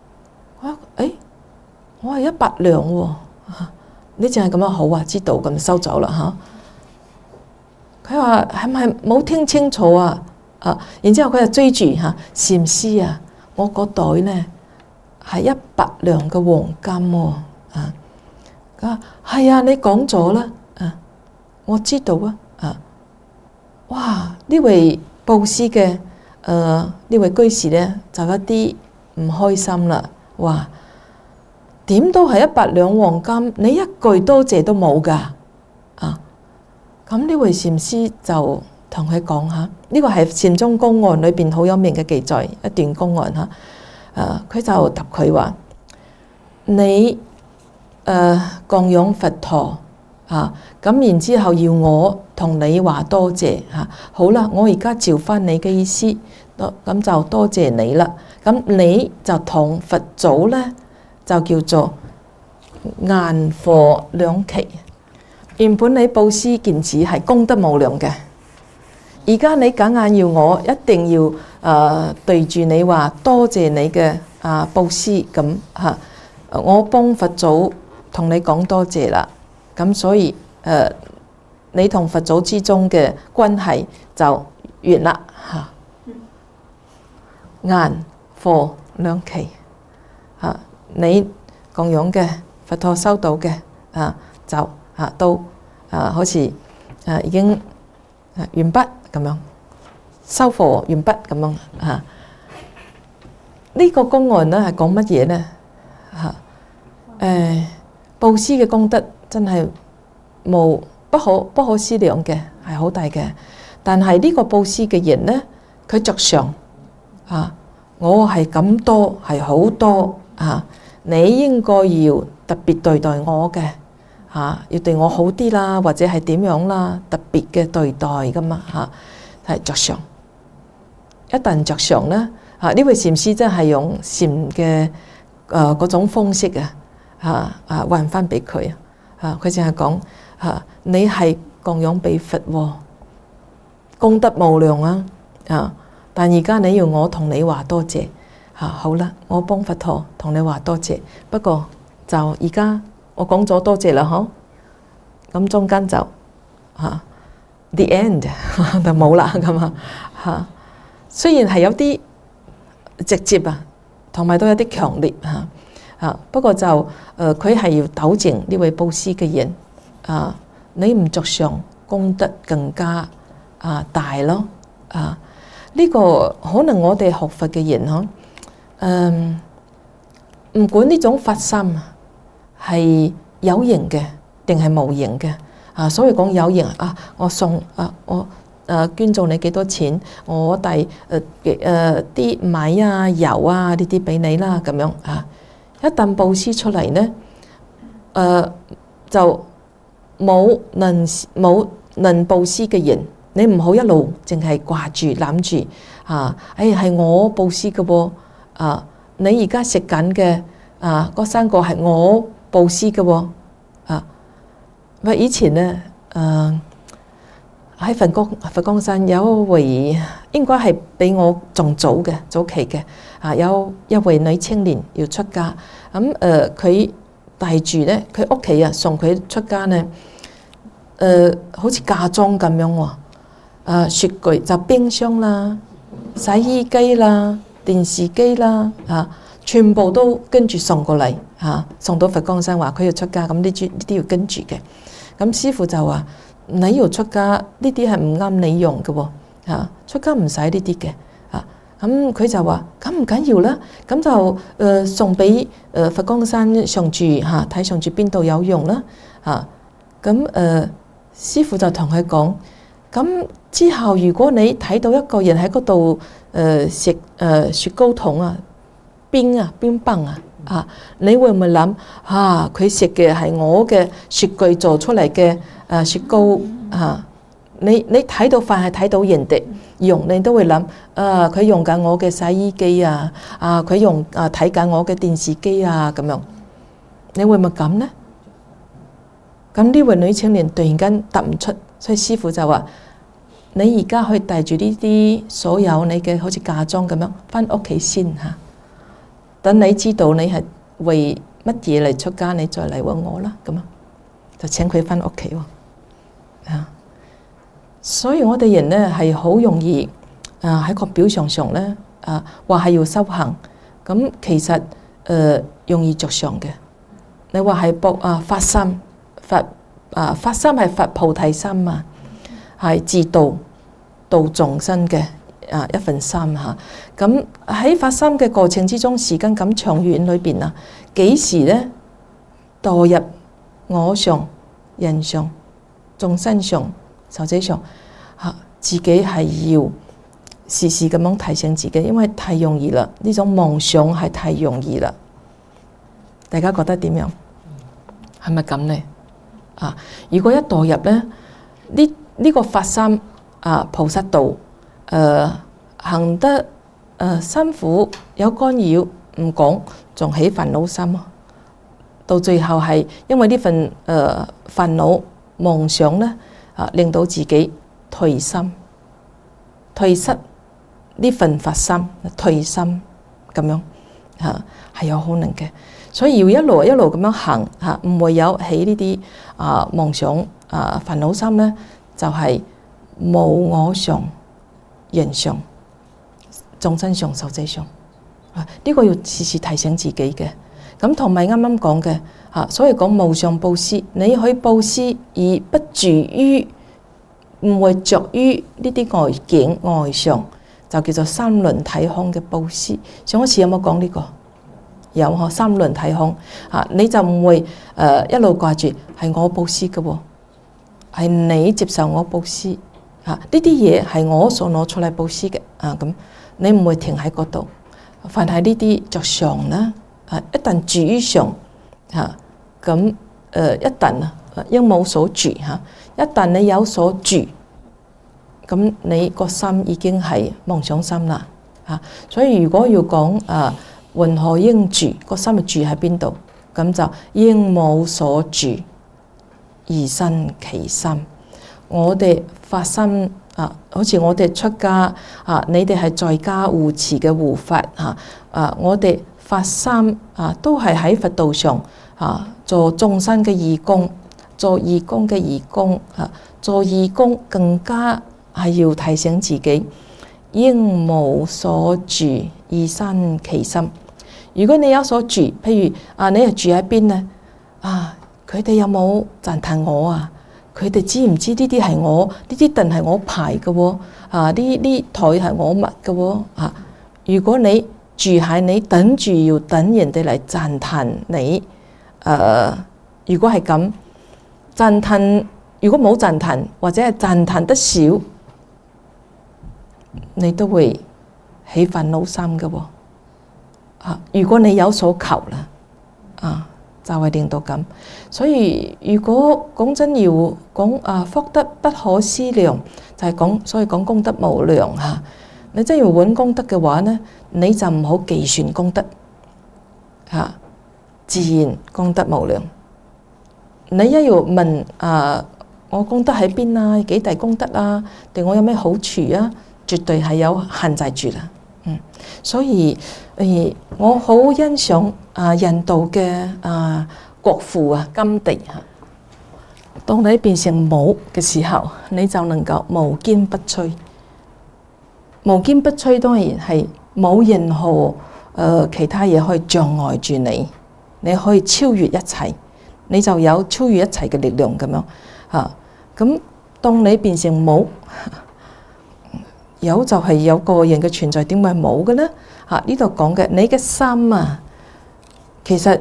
我係100兩喎你淨係咁樣好知道咁收走啦佢話係咪冇聽清楚然之後佢就追住禪師我個袋咧係100兩嘅黃金佢話係你講咗啦我知道哇！呢位布施嘅呢位居士咧就有啲唔開心啦，話點都係100兩黃金，你一句多謝都冇㗎咁呢位禪師就同佢講呢個係禪宗公案裏邊好有名嘅記載一段公案佢就答佢話你供養佛陀咁然之後要我同你話多謝好啦，我而家照翻你嘅意思，咁就多謝你啦。咁你就同佛祖咧就叫做顏貨兩期。原本你布施件事係功德無量嘅，而家你梗係要我一定要對住你話多謝你嘅布施咁我幫佛祖同你講多謝啦。咁所以你同佛祖之中嘅關係就完啦顏貨兩期你供養嘅佛陀收到嘅就都好似已經完畢咁樣，收貨完畢咁樣呢個公案咧係講乜嘢咧布施嘅功德真係不可思量嘅，係好大嘅。但係呢個布施嘅人咧，佢着相我係咁多，係好多你應該要特別對待我嘅要對我好啲啦，或者係點樣啦，特別嘅對待噶嘛係着相。一旦着相咧呢位禪師真係用禪嘅嗰種方式還翻俾佢佢淨係講你係供養俾佛功德無量但而家你要我同你話多謝好啦，我幫佛陀同你話多謝，不過就而家我講咗多謝啦咁中間就the end 就冇啦咁雖然係有啲直接同埋都有啲強烈不過就佢係要糾正呢位布施嘅人你唔着相，功德更加大咯呢個可能我哋學佛嘅人唔管呢種發心係有形嘅定係無形嘅所以講有形我送我捐助你幾多錢，我遞啲米啊、油啊呢啲俾你啦，咁樣啊。一旦佈施出嚟呢，就冇能佈施嘅人，你唔好一路淨係掛住諗住係我佈施嘅喎，你而家食緊嘅嗰3個係我佈施嘅喎，以前呢，喺佛光山有一位應該係比我仲早期嘅有一位女青年要出家，咁佢帶住咧佢屋企送佢出家呢，好似嫁妝咁樣喎，雪櫃就冰箱啦、洗衣機啦、電視機啦全部都跟住送過嚟送到佛光山，話佢要出家，咁呢啲要跟住嘅。咁師父就話：你要出家呢啲係唔啱你用嘅喎，出家唔使呢啲嘅。咁佢就話：咁唔緊要啦，咁就送俾佛光山上住睇上住邊度有用啦。咁師父就同佢講：咁之後如果你睇到一個人喺嗰度食雪糕筒冰棒你會唔會諗佢食嘅係我嘅雪櫃做出嚟嘅雪糕你睇到凡係睇到人哋用，你都會諗佢用緊我嘅洗衣機佢用睇緊我嘅電視機咁樣，你會唔會咁呢？咁呢位女青年突然間答唔出，所以師父就話：你而家可以帶住呢啲所有你嘅好似嫁妝咁樣返屋企先等你知道你係為乜嘢嚟出家，你再嚟揾我啦。咁就請佢返屋企喎。所以我哋人呢係好容易喺個表象上呢話係要修行，咁其實容易着相嘅。你話係發心，發心係發菩提心係自度眾生嘅一份心咁喺發心嘅過程之中，時間咁長遠裏邊幾時呢墮入我相、人相、眾生相、壽者相自己係要時時咁樣提醒自己，因為太容易啦，呢種妄想係太容易啦。大家覺得點樣？係咪咁呢？如果一墮入呢，呢個發心菩薩道行得辛苦，有干擾，唔講，仲起煩惱心到最後係因為呢份煩惱妄想呢令到自己退心、退失呢份發心、退心咁樣係有可能嘅。所以要一路一路咁樣行唔會有起呢啲妄想煩惱心呢，就係無我相、人相、眾生相、壽者相呢個要時時提醒自己嘅。咁同埋啱啱講嘅所以講無上布施，你可以布施而不住於，唔會着於呢啲外境外相，就叫做三輪體空嘅布施。上一次有冇講呢個？有三輪體空你就唔會一路掛住係我布施嘅喎，係你接受我布施呢啲嘢係我所攞出嚟布施嘅咁你唔會停喺嗰度。凡係呢啲着相啦一旦住於相咁一旦應冇所住一旦你有所住，咁你個心已經係妄想心啦所以如果要講云何應住，個心住喺邊度？咁就應冇所住而生其心。我哋發心好似我哋出家你哋係在家護持嘅護法我哋發心都係喺佛道上做眾生嘅義工，做義工嘅義工做義工更加係要提醒自己應無所住而生其心。如果你有所住，譬如你係住喺邊呢？佢哋有冇讚歎我佢哋知唔知呢啲係我？呢啲凳係我排嘅喎？呢台係我抹嘅喎？如果你住喺你等住要等人哋嚟讚歎你，如果係咁讚歎，如果冇讚歎或者係讚歎得少， 你都會起煩惱心嘅喎。如果你有所求啦，就係令到咁。所以如果講真要講福德不可思量，就係講，所以講功德無量嚇。你真要揾功德嘅話呢，你就唔好計算功德嚇，自然功德無量。你一要問我功德喺邊啊？幾大功德啊？定我有咩好處啊？絕對係有限制住啦。所以我好欣賞印度嘅國父甘地嚇。當你變成冇嘅時候，你就能夠無堅不摧。無堅不摧當然係冇任何其他嘢可以障礙住你，你可以超越一切，你就有超越一切嘅力量咁樣嚇。咁當你變成冇，有就係有個人嘅存在，點會係冇嘅呢？呢度講嘅你嘅心其實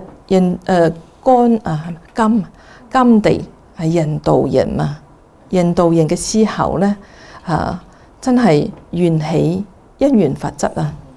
甘地係印度人嘛，印度人嘅思考咧真係緣起因緣法則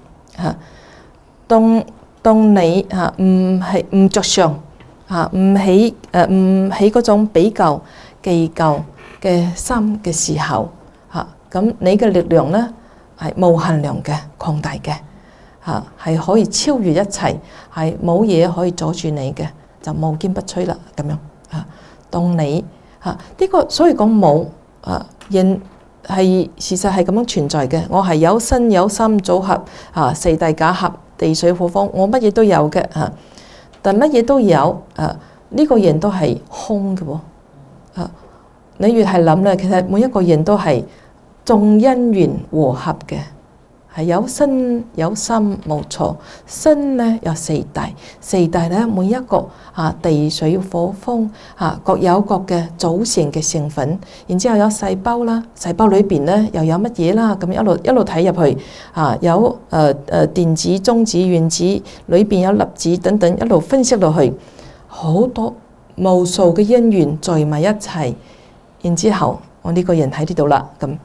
當你唔着相唔起嗰種比較計較嘅心嘅時候咁你嘅力量咧係無限量嘅擴大嘅係可以超越一切，係冇嘢可以阻住你嘅，就無堅不摧啦咁樣當你呢個所以講冇人係事實係咁樣存在嘅。我係有身有心組合四大假合地水火風，我乜嘢都有嘅但乜嘢都有呢個人都係空嘅喎你越係諗咧，其實每一個人都係眾因緣和合嘅，係有身有心冇錯。身咧有四大，四大咧每一個地水火風各有各嘅組成嘅成分，然之後有細胞啦，細胞裏邊咧又有乜嘢啦？咁一路睇入去有電子、中子、原子，裏邊有粒子等等，一路分析落去，好多無數嘅因緣聚埋一齊，然之後我呢個人喺呢度啦咁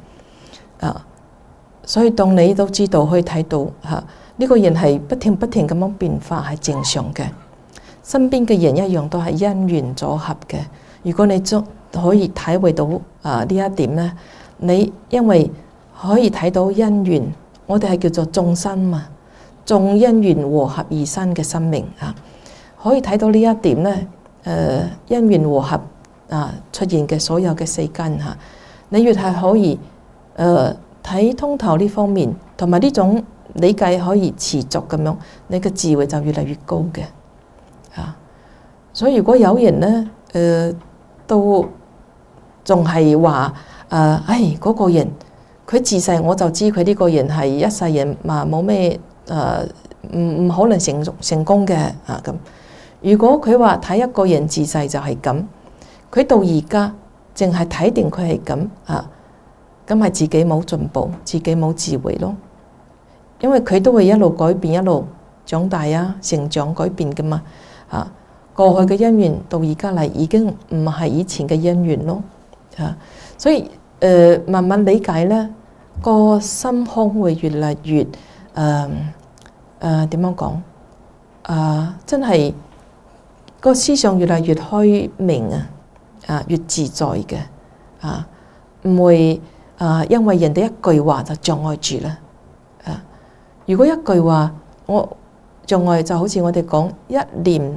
所以當你都知道可以睇到呢個人係不停咁樣變化，係正常嘅。身邊嘅人一樣都係因緣組合嘅。如果你可以體會到呢一點咧，你因為可以睇到因緣，我哋係叫做眾生嘛，眾因緣和合而生嘅生命可以睇到呢一點咧，因緣和合出現嘅所有嘅四根你越係可以睇通透呢方面，同埋呢種理解可以持續咁樣，你嘅智慧就越嚟越高嘅所以如果有人咧都仲係話嗰個人佢自細我就知佢呢個人係一世人冇咩唔可能成功嘅咁。如果佢話睇一個人自細就係咁，佢到而家淨係睇定佢係咁咁係自己冇進步，自己冇智慧咯。因為佢都會一路改變，一路長大成長改變噶嘛過去嘅因緣到而家嚟已經唔係以前嘅因緣咯所以慢慢理解咧，個心胸會越嚟越點樣講真係個思想越嚟越開明越自在嘅唔會因為人哋一句話就障礙住啦如果一句話我障礙，就好似我哋講一念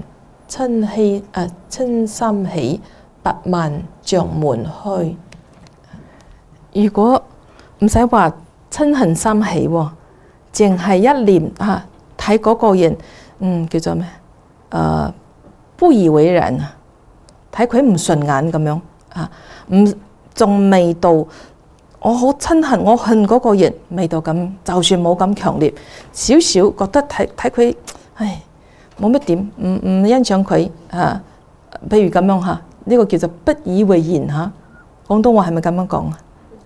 嗔心起百萬障門開。如果唔使話嗔恨心起淨係一念睇嗰個人叫做咩不以為然睇佢唔順眼咁樣仲未到我好憎恨，我恨嗰個人未到咁，就算冇咁強烈，少少覺得睇佢冇乜點，唔欣賞佢譬如咁樣呢個叫做不以為然廣東話係咪咁樣講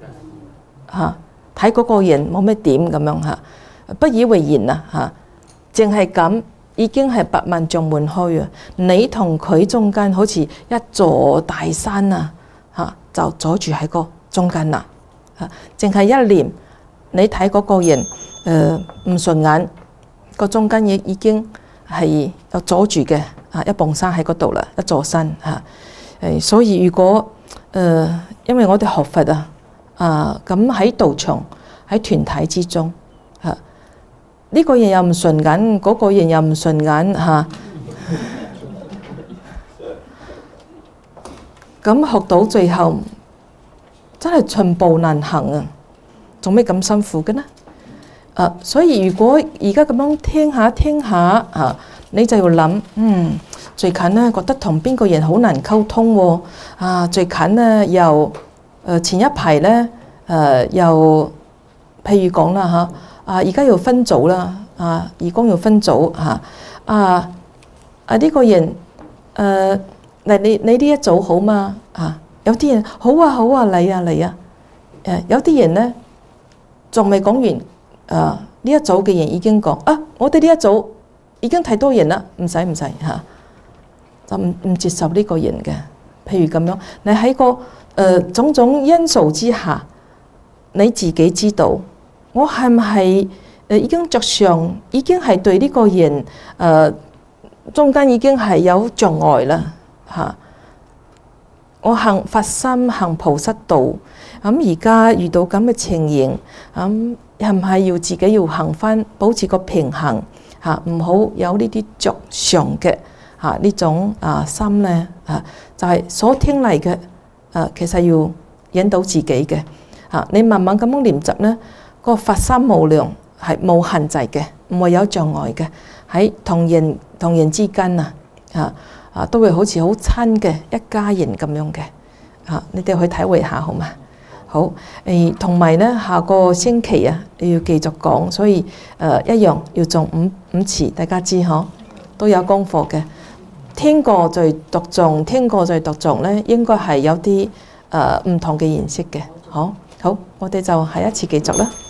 睇嗰個人冇乜點咁樣不以為然淨係咁已經係百萬障門開你同佢中間好似一座大山就阻住喺個中間啦淨係一念你睇嗰個人唔順眼，個中間已經係有阻住嘅一埲山喺嗰度啦，一座山所以如果因為我哋學佛咁喺道場喺團體之中呢個人又唔順眼，嗰個人又唔順眼咁學到最後真係寸步難行啊！做咩咁辛苦嘅呢？所以如果而家咁樣聽下你就要諗，最近呢覺得同邊個人好難溝通喎，最近呢又前一排呢又譬如講啦而家要分組啦，義工要分組呢個人你呢一組好嗎？有啲人好啊嚟啊，有啲人呢仲未講完，呢一組嘅人已經講我哋呢一組已經太多人啦，唔使就唔接受呢個人嘅。譬如咁樣，你喺個種種因素之下，你自己知道我係唔係已經着上，已經係對呢個人中間已經係有障礙啦我行佛心行菩薩道，而家遇到咁嘅情形，係唔係要自己要行返，保持個平衡唔好有呢啲着上嘅呢種心呢就係所聽嚟嘅其實要引導自己嘅你慢慢咁樣練習呢，個佛心無量係冇限制嘅，唔會有障礙嘅，喺同人之間都會好似好親嘅一家人咁樣嘅你哋去體會下好嘛？好同埋呢下個星期你要繼續講，所以一樣要誦五次，大家知都有功課嘅。聽過再讀誦，聽過再讀誦呢，應該係有啲唔同嘅認識嘅。好，我哋就下一次繼續啦。